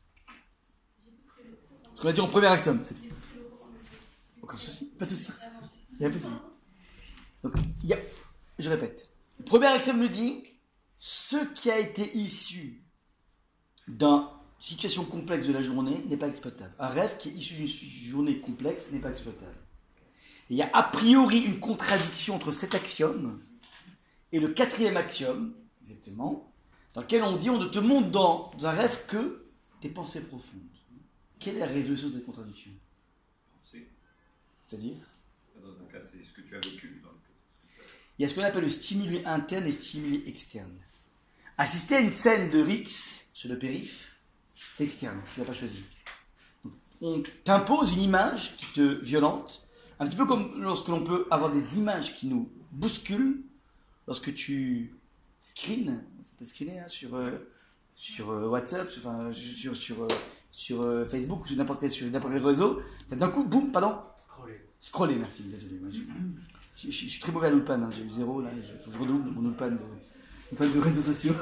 Speaker 1: Ce qu'on a dit en première axiome, c'est bien. Aucun souci, pas de souci. Il y a pas de souci. Donc, il y a, je répète, le premier axiome nous dit ce qui a été issu d'une situation complexe de la journée n'est pas exploitable. Un rêve qui est issu d'une journée complexe n'est pas exploitable. Et il y a a priori une contradiction entre cet axiome et le quatrième axiome, exactement, dans lequel on dit on ne te montre dans un rêve que tes pensées profondes. Quelle est la résolution de cette contradiction?
Speaker 2: C'est-
Speaker 1: C'est-à-dire,
Speaker 2: Dans un cas, c'est ce que tu as vécu. Dans le cas,
Speaker 1: il y a ce qu'on appelle le stimuli interne et le stimuli externe. Assister à une scène de Rix sur le périph', c'est externe, tu ne l'as pas choisi. Donc, on t'impose une image qui te violente, un petit peu comme lorsque l'on peut avoir des images qui nous bousculent, lorsque tu screens, ça peut screener hein, sur, euh, sur euh, WhatsApp, sur, enfin, sur, sur, euh, sur euh, Facebook, sur n'importe quel, sur n'importe quel réseau, d'un coup, boum, pardon,
Speaker 3: Scroller.
Speaker 1: scroller, merci, désolé. Moi, je, je- je- je suis très mauvais à l'Ulpan, hein, j'ai eu zéro, là, il faut que je redouble mon Ulpan de, Ulpan de réseaux sociaux.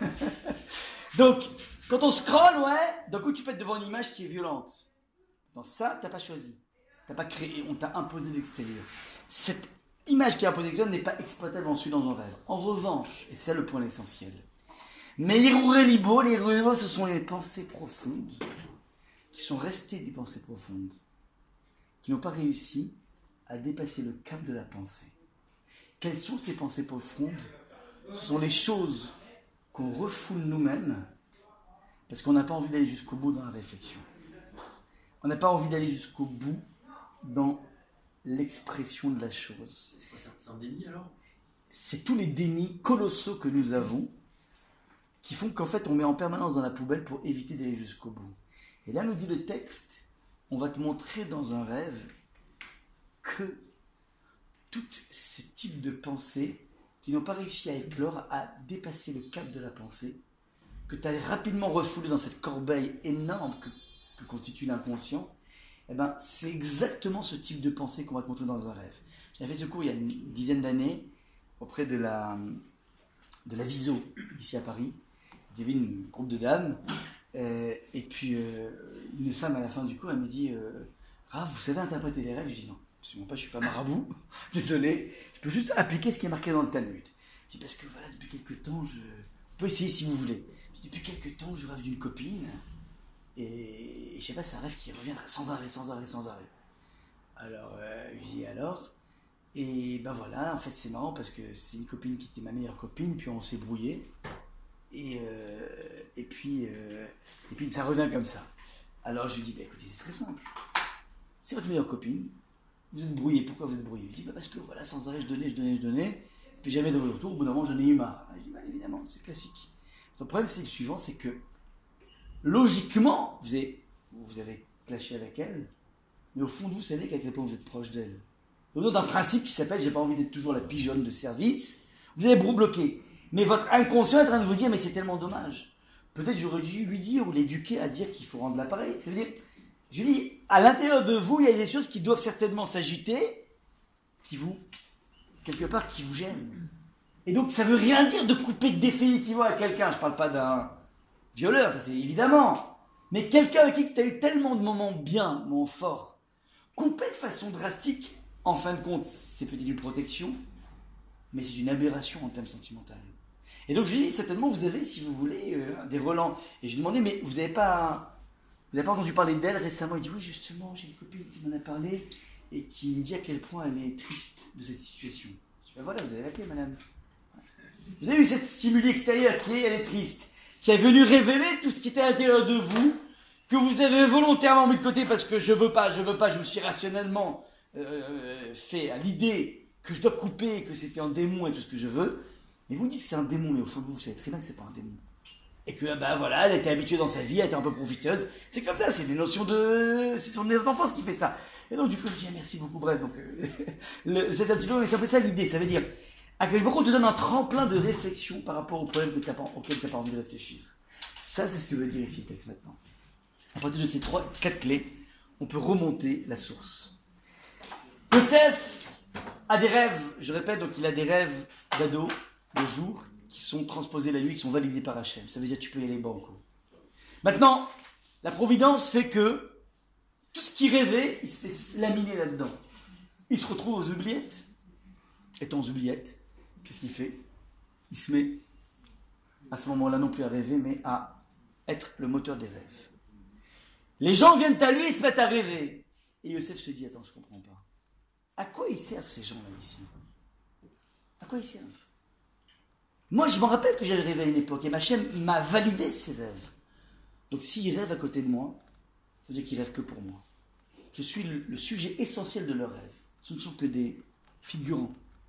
Speaker 1: Donc, quand on scrolle, ouais, d'un coup, tu peux être devant une image qui est violente. Dans ça, t'as pas choisi. T'as pas créé, on t'a imposé de l'extérieur. Cette image qui est imposée de l'extérieur n'est pas exploitable ensuite dans un rêve. En revanche, et c'est ça le point essentiel, mais les libo, les libo, ce sont les pensées profondes, qui sont restées des pensées profondes, qui n'ont pas réussi à dépasser le cap de la pensée. Quelles sont ces pensées profondes? Ce sont les choses qu'on refoule nous-mêmes, parce qu'on n'a pas envie d'aller jusqu'au bout dans la réflexion. On n'a pas envie d'aller jusqu'au bout dans l'expression de la chose.
Speaker 4: C'est quoi ça? C'est un déni alors?
Speaker 1: C'est tous les dénis colossaux que nous avons qui font qu'en fait on met en permanence dans la poubelle pour éviter d'aller jusqu'au bout. Et là nous dit le texte, on va te montrer dans un rêve que tout ce type de pensées qui n'ont pas réussi à éclore, à dépasser le cap de la pensée, que tu as rapidement refoulé dans cette corbeille énorme que, que constitue l'inconscient, eh ben, c'est exactement ce type de pensée qu'on va te montrer dans un rêve. J'avais fait ce cours il y a une dizaine d'années auprès de la, de la Viso, ici à Paris. Il y avait une groupe de dames, euh, et puis euh, une femme à la fin du cours, elle me dit euh, « Raph, vous savez interpréter les rêves ?» Je dis « Non, absolument pas, je ne suis pas marabout, désolé, je peux juste appliquer ce qui est marqué dans le Talmud. » Je dis « Parce que voilà, depuis quelques temps, je... on peut essayer si vous voulez. Je dis, depuis quelques temps, je rêve d'une copine, et, et je sais pas, c'est un rêve qui revient sans arrêt, sans arrêt, sans arrêt. » Alors, euh, je dis « Alors ?» Et ben voilà, en fait c'est marrant parce que c'est une copine qui était ma meilleure copine, puis on s'est brouillé. Et, euh, et, puis, euh, et puis ça revient comme ça. Alors je lui dis, bah, écoutez, c'est très simple. C'est votre meilleure copine, vous êtes brouillé, pourquoi vous êtes brouillé? Je dis, bah, parce que voilà, sans arrêt je donnais, je donnais, je donnais, puis jamais de retour, au bout d'un moment j'en ai eu marre. Je dis, bah, évidemment, c'est classique. Le problème c'est le suivant, c'est que logiquement, vous avez, vous avez clashé avec elle, mais au fond de vous, vous savez qu'à quel point vous êtes proche d'elle. Au nom d'un principe qui s'appelle, j'ai pas envie d'être toujours la pigeonne de service, vous avez bloqué. Mais votre inconscient est en train de vous dire, mais c'est tellement dommage. Peut-être j'aurais dû lui dire ou l'éduquer à dire qu'il faut rendre l'appareil. Ça veut dire, je lui dis, à l'intérieur de vous, il y a des choses qui doivent certainement s'agiter, qui vous, quelque part, qui vous gênent. Et donc, ça veut rien dire de couper définitivement à quelqu'un. Je parle pas d'un violeur, ça c'est évidemment. Mais quelqu'un avec qui tu as eu tellement de moments bien, de moments forts, couper de façon drastique, en fin de compte, c'est peut-être une protection, mais c'est une aberration en termes sentimentaux. Et donc je lui ai dit, certainement vous avez, si vous voulez, euh, des relents. Et je lui ai demandé, mais vous n'avez pas, vous n'avez pas entendu parler d'elle récemment? Il dit, oui, justement, j'ai une copine qui m'en a parlé et qui me dit à quel point elle est triste de cette situation. Je dis, ben voilà, vous avez la clé, madame. Vous avez eu cette stimuli extérieure qui est, elle est triste, qui est venue révéler tout ce qui était à l'intérieur de vous, que vous avez volontairement mis de côté parce que je veux pas, je veux pas, je me suis rationnellement euh, fait à l'idée que je dois couper, que c'était un démon et tout ce que je veux. Mais vous dites que c'est un démon, mais au fond de vous, vous savez très bien que c'est pas un démon. Et que, ben voilà, elle était habituée dans sa vie, elle était un peu profiteuse. C'est comme ça, c'est des notions de... C'est son enfance qui fait ça. Et donc, du coup, je dis, ah, merci beaucoup, bref. Donc, euh, le, c'est un petit peu, mais c'est un peu ça l'idée. Ça veut dire, à quelque part, on te donne un tremplin de réflexion par rapport au problème que t'as pas, auquel tu n'as pas envie de réfléchir. Ça, c'est ce que veut dire ici le texte maintenant. À partir de ces trois, quatre clés, on peut remonter la source. Yosef a des rêves, je répète, donc il a des rêves d'ado, de jour, qui sont transposés la nuit, qui sont validés par Hachem. Ça veut dire que tu peux y aller banco. Maintenant, la providence fait que tout ce qu'il rêvait, il se fait laminer là-dedans. Il se retrouve aux oubliettes. Étant aux oubliettes, qu'est-ce qu'il fait? Il se met, à ce moment-là, non plus à rêver, mais à être le moteur des rêves. Les gens viennent à lui et se mettent à rêver. Et Yosef se dit, attends, je ne comprends pas. À quoi ils servent ces gens-là ici? À quoi ils servent? Moi, je me rappelle que j'avais rêvé à une époque et Hachem m'a validé ces rêves. Donc, s'ils rêvent à côté de moi, ça veut dire qu'ils rêvent que pour moi. Je suis le, le sujet essentiel de leurs rêves. Ce ne sont que des figurants.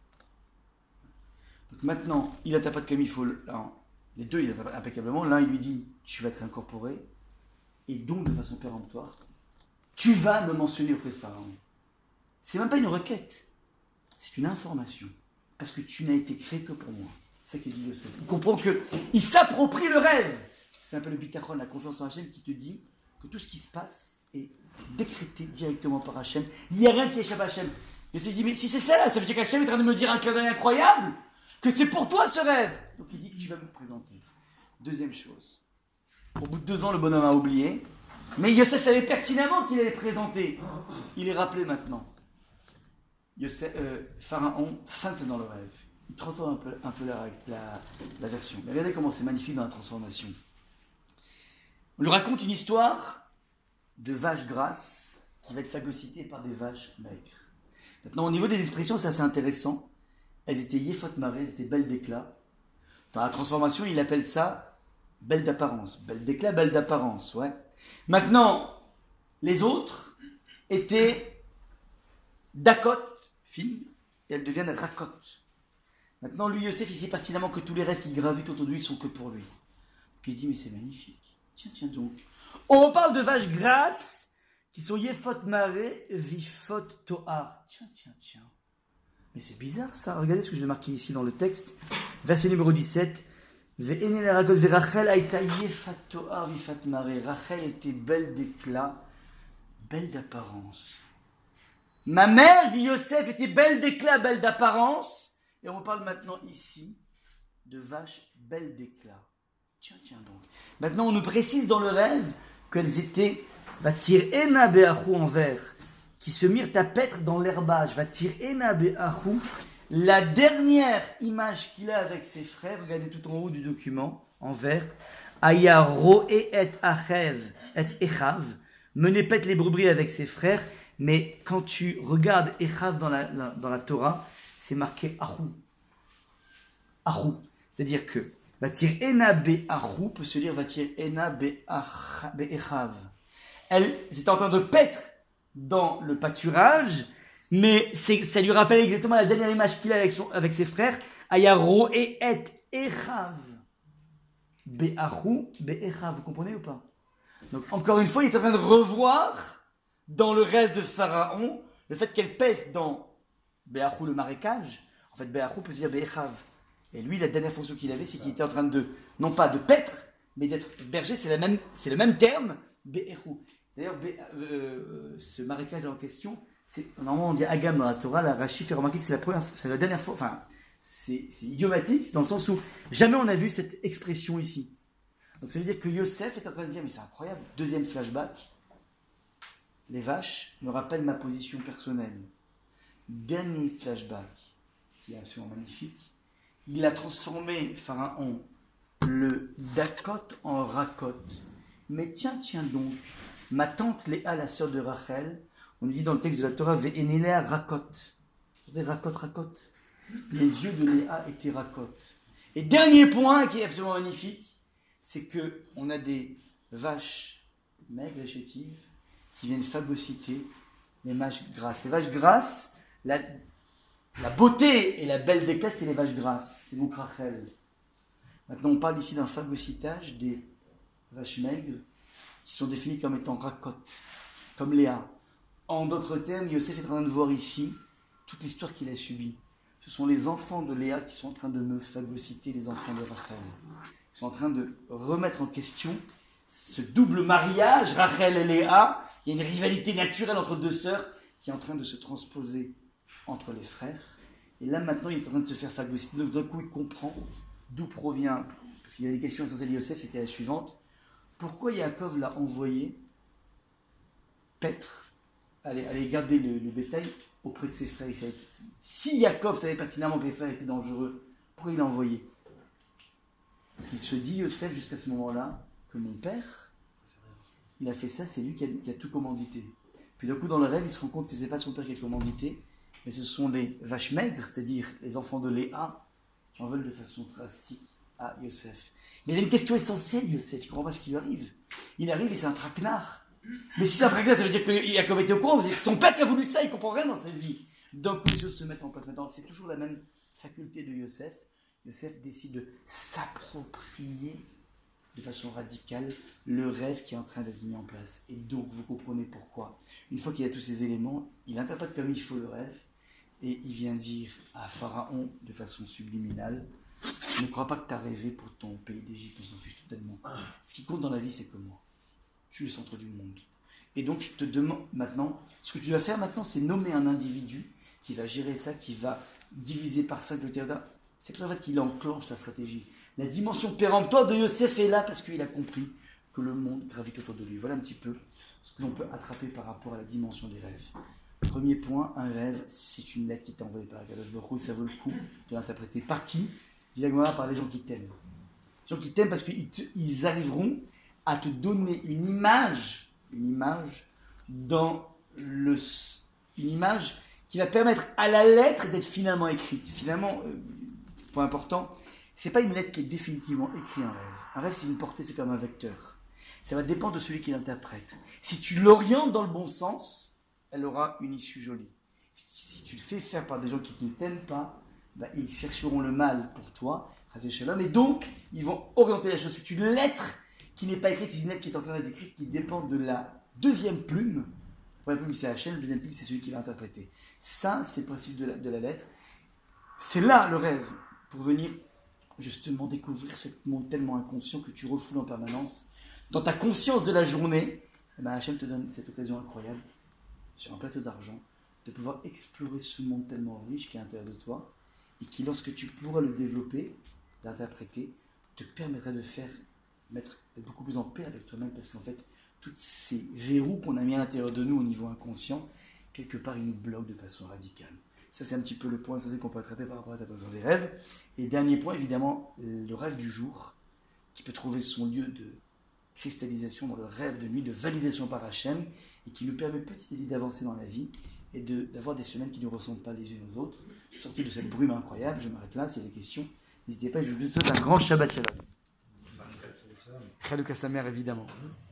Speaker 1: Donc maintenant, il interprète comme il faut. L'un, les deux, il interprète impeccablement. L'un, il lui dit, tu vas être incorporé, et donc, de façon péremptoire, tu vas me mentionner auprès de Pharaon. C'est même pas une requête, c'est une information. Parce que tu n'as été créé que pour moi. C'est ça qu'il dit Yosef. Il comprend qu'il s'approprie le rêve. C'est ce qu'on appelle le bitachon, la confiance en Hachem, qui te dit que tout ce qui se passe est décrété directement par Hachem. Il n'y a rien qui échappe à Hachem. Et il dit, mais si c'est ça, ça veut dire qu'Hachem est en train de me dire un clin d'œil incroyable, que c'est pour toi ce rêve. Donc il dit que tu vas me présenter. Deuxième chose. Au bout de deux ans, le bonhomme a oublié. Mais Yosef savait pertinemment qu'il allait présenter. Il est rappelé maintenant. Yosef, euh, Pharaon feinte dans le rêve. Il transforme un peu, un peu la, la, la version. Mais regardez comment c'est magnifique dans la transformation. On lui raconte une histoire de vaches grasses qui va être phagocytée par des vaches maigres. Maintenant, au niveau des expressions, c'est assez intéressant. Elles étaient yéphot marées, elles étaient belles d'éclat. Dans la transformation, il appelle ça belle d'apparence. Belle d'éclat, belle d'apparence, ouais. Maintenant, les autres étaient dacotes, fines, et elles deviennent racotes. Maintenant, lui, Yosef, il sait pertinemment que tous les rêves qui gravitent autour de lui sont que pour lui. Donc il se dit, mais c'est magnifique. Tiens, tiens donc. On parle de vaches grasses qui sont yéphot marées, vifot toar. Tiens, tiens, tiens. Mais c'est bizarre ça. Regardez ce que je vais marquer ici dans le texte. Verset numéro dix-sept. Rachel était belle d'éclat, belle d'apparence. Ma mère, dit Yosef, était belle d'éclat, belle d'apparence. Et on parle maintenant ici de vaches belles d'éclat. Tiens, tiens donc. Maintenant, on nous précise dans le rêve qu'elles étaient vatir ena be'achou en vert, qui se mirent à paître dans l'herbage. Vatir ena be'achou. La dernière image qu'il a avec ses frères, regardez tout en haut du document, en vert, Aya roe et achev et echav, mener paître les brebis avec ses frères, mais quand tu regardes echav dans la, la, dans la Torah, c'est marqué achou. Achou. C'est-à-dire que vatir ena be achou peut se lire vatir ena be echav. Elle était en train de paître dans le pâturage, mais c'est, ça lui rappelle exactement la dernière image qu'il a avec, son, avec ses frères. Aya roe et echav. Be'achou, be'echav. Vous comprenez ou pas? Donc, encore une fois, il est en train de revoir dans le rêve de Pharaon le fait qu'elle pèse dans Be'achou, le marécage. En fait, Be'achou peut se dire be'echav. Et lui, la dernière fonction qu'il avait, c'est qu'il était en train de, non pas de paître, mais d'être berger. C'est, la même, c'est le même terme, be'echou. D'ailleurs, be, euh, ce marécage en question, c'est, normalement on dit Agam dans la Torah, la Rashi fait remarquer que c'est la première fois, c'est la dernière fois, enfin, c'est, c'est idiomatique, c'est dans le sens où jamais on a vu cette expression ici. Donc ça veut dire que Yosef est en train de dire, mais c'est incroyable, deuxième flashback, les vaches me rappellent ma position personnelle. Dernier flashback, qui est absolument magnifique, il a transformé Pharaon, le Dakot en Rakot. Mais tiens, tiens donc, ma tante Léa, la sœur de Rachel, on nous dit dans le texte de la Torah, Ve'enelea rakot. Rakot, rakot. Les yeux de Léa étaient rakot. Et dernier point qui est absolument magnifique, c'est que on a des vaches maigres et chétives qui viennent phagocyter les vaches grasses. Les vaches grasses, la, la beauté et la belle d'éclat, c'est les vaches grasses. C'est donc Rachel. Maintenant, on parle ici d'un phagocytage des vaches maigres qui sont définies comme étant rakot, comme Léa. En d'autres termes, Yosef est en train de voir ici toute l'histoire qu'il a subie. Ce sont les enfants de Léa qui sont en train de me phagocyter les enfants de Rachel. Ils sont en train de remettre en question ce double mariage, Rachel et Léa. Il y a une rivalité naturelle entre deux sœurs. qui est en train de se transposer entre les frères. Et là, maintenant, il est en train de se faire phagocyter. Donc, d'un coup, il comprend d'où provient, parce qu'il y a des questions essentielles de Yosef, c'était la suivante. Pourquoi Yaakov l'a envoyé paître, aller, aller garder le, le bétail auprès de ses frères? Il savait, si Yaakov savait pertinemment que les frères étaient dangereux, pourquoi il l'a envoyé? Il se dit, Yosef, jusqu'à ce moment-là, que mon père, il a fait ça, c'est lui qui a, qui a tout commandité. Puis d'un coup, dans le rêve, il se rend compte que ce n'est pas son père qui a commandité, mais ce sont les vaches maigres, c'est-à-dire les enfants de Léa, qui en veulent de façon drastique à Yosef. Il y a une question essentielle, Yosef, il ne comprend pas ce qui lui arrive. Il arrive et c'est un traquenard. Mais si c'est un traquenard, ça veut dire que Yaakov était au courant, c'est son père qui a voulu ça, il ne comprend rien dans sa vie. Donc les choses se mettent en place maintenant. C'est toujours la même faculté de Yosef. Yosef décide de s'approprier de façon radicale le rêve qui est en train d'être mis en place. Et donc, vous comprenez pourquoi. Une fois qu'il a tous ces éléments, il interprète comme il faut le rêve, et il vient dire à Pharaon, de façon subliminale, ne crois pas que tu as rêvé pour ton pays d'Égypte, on s'en fiche totalement. Ce qui compte dans la vie, c'est que moi, je suis le centre du monde. Et donc, je te demande maintenant, ce que tu vas faire maintenant, c'est nommer un individu qui va gérer ça, qui va diviser par cinq le territoire. C'est pour ça en fait, qu'il enclenche la stratégie. La dimension péremptoire de Yosef est là parce qu'il a compris que le monde gravite autour de lui. Voilà un petit peu ce que l'on peut attraper par rapport à la dimension des rêves. Premier point, un rêve, c'est une lettre qui t'est envoyée par Akadosh Baruch Hu, et ça vaut le coup de l'interpréter. Par qui? Dit la Gemara, par les gens qui t'aiment. Les gens qui t'aiment parce qu'ils te, ils arriveront à te donner une image, une image dans le, une image qui va permettre à la lettre d'être finalement écrite. Finalement, euh, point important, c'est pas une lettre qui est définitivement écrite un rêve. Un rêve, c'est une portée, c'est comme un vecteur. Ça va dépendre de celui qui l'interprète. Si tu l'orientes dans le bon sens, elle aura une issue jolie. Si tu le fais faire par des gens qui ne t'aiment pas, bah, ils chercheront le mal pour toi, et donc ils vont orienter la chose. C'est une lettre qui n'est pas écrite, c'est une lettre qui est en train d'être écrite, qui dépend de la deuxième plume. La première plume, c'est Hachem, la deuxième plume, c'est celui qui va interpréter. Ça, c'est le principe de la, de la lettre. C'est là le rêve, pour venir justement découvrir ce monde tellement inconscient que tu refoules en permanence. Dans ta conscience de la journée, eh ben Hachem te donne cette occasion incroyable, sur un plateau d'argent, de pouvoir explorer ce monde tellement riche qui est à l'intérieur de toi, et qui, lorsque tu pourras le développer, l'interpréter, te permettra de faire, mettre, d'être beaucoup plus en paix avec toi-même, parce qu'en fait, tous ces verrous qu'on a mis à l'intérieur de nous au niveau inconscient, quelque part, ils nous bloquent de façon radicale. Ça, c'est un petit peu le point essentiel qu'on peut attraper par rapport à ta position des rêves. Et dernier point, évidemment, le rêve du jour, qui peut trouver son lieu de cristallisation dans le rêve de nuit, de validation par Hachem, et qui nous permet petit à petit d'avancer dans la vie, et de, d'avoir des semaines qui ne ressemblent pas les unes aux autres, sortir de cette brume incroyable. Je m'arrête là, s'il y a des questions, n'hésitez pas, je vous souhaite un grand Shabbat Shalom. Chanukah Samer, évidemment.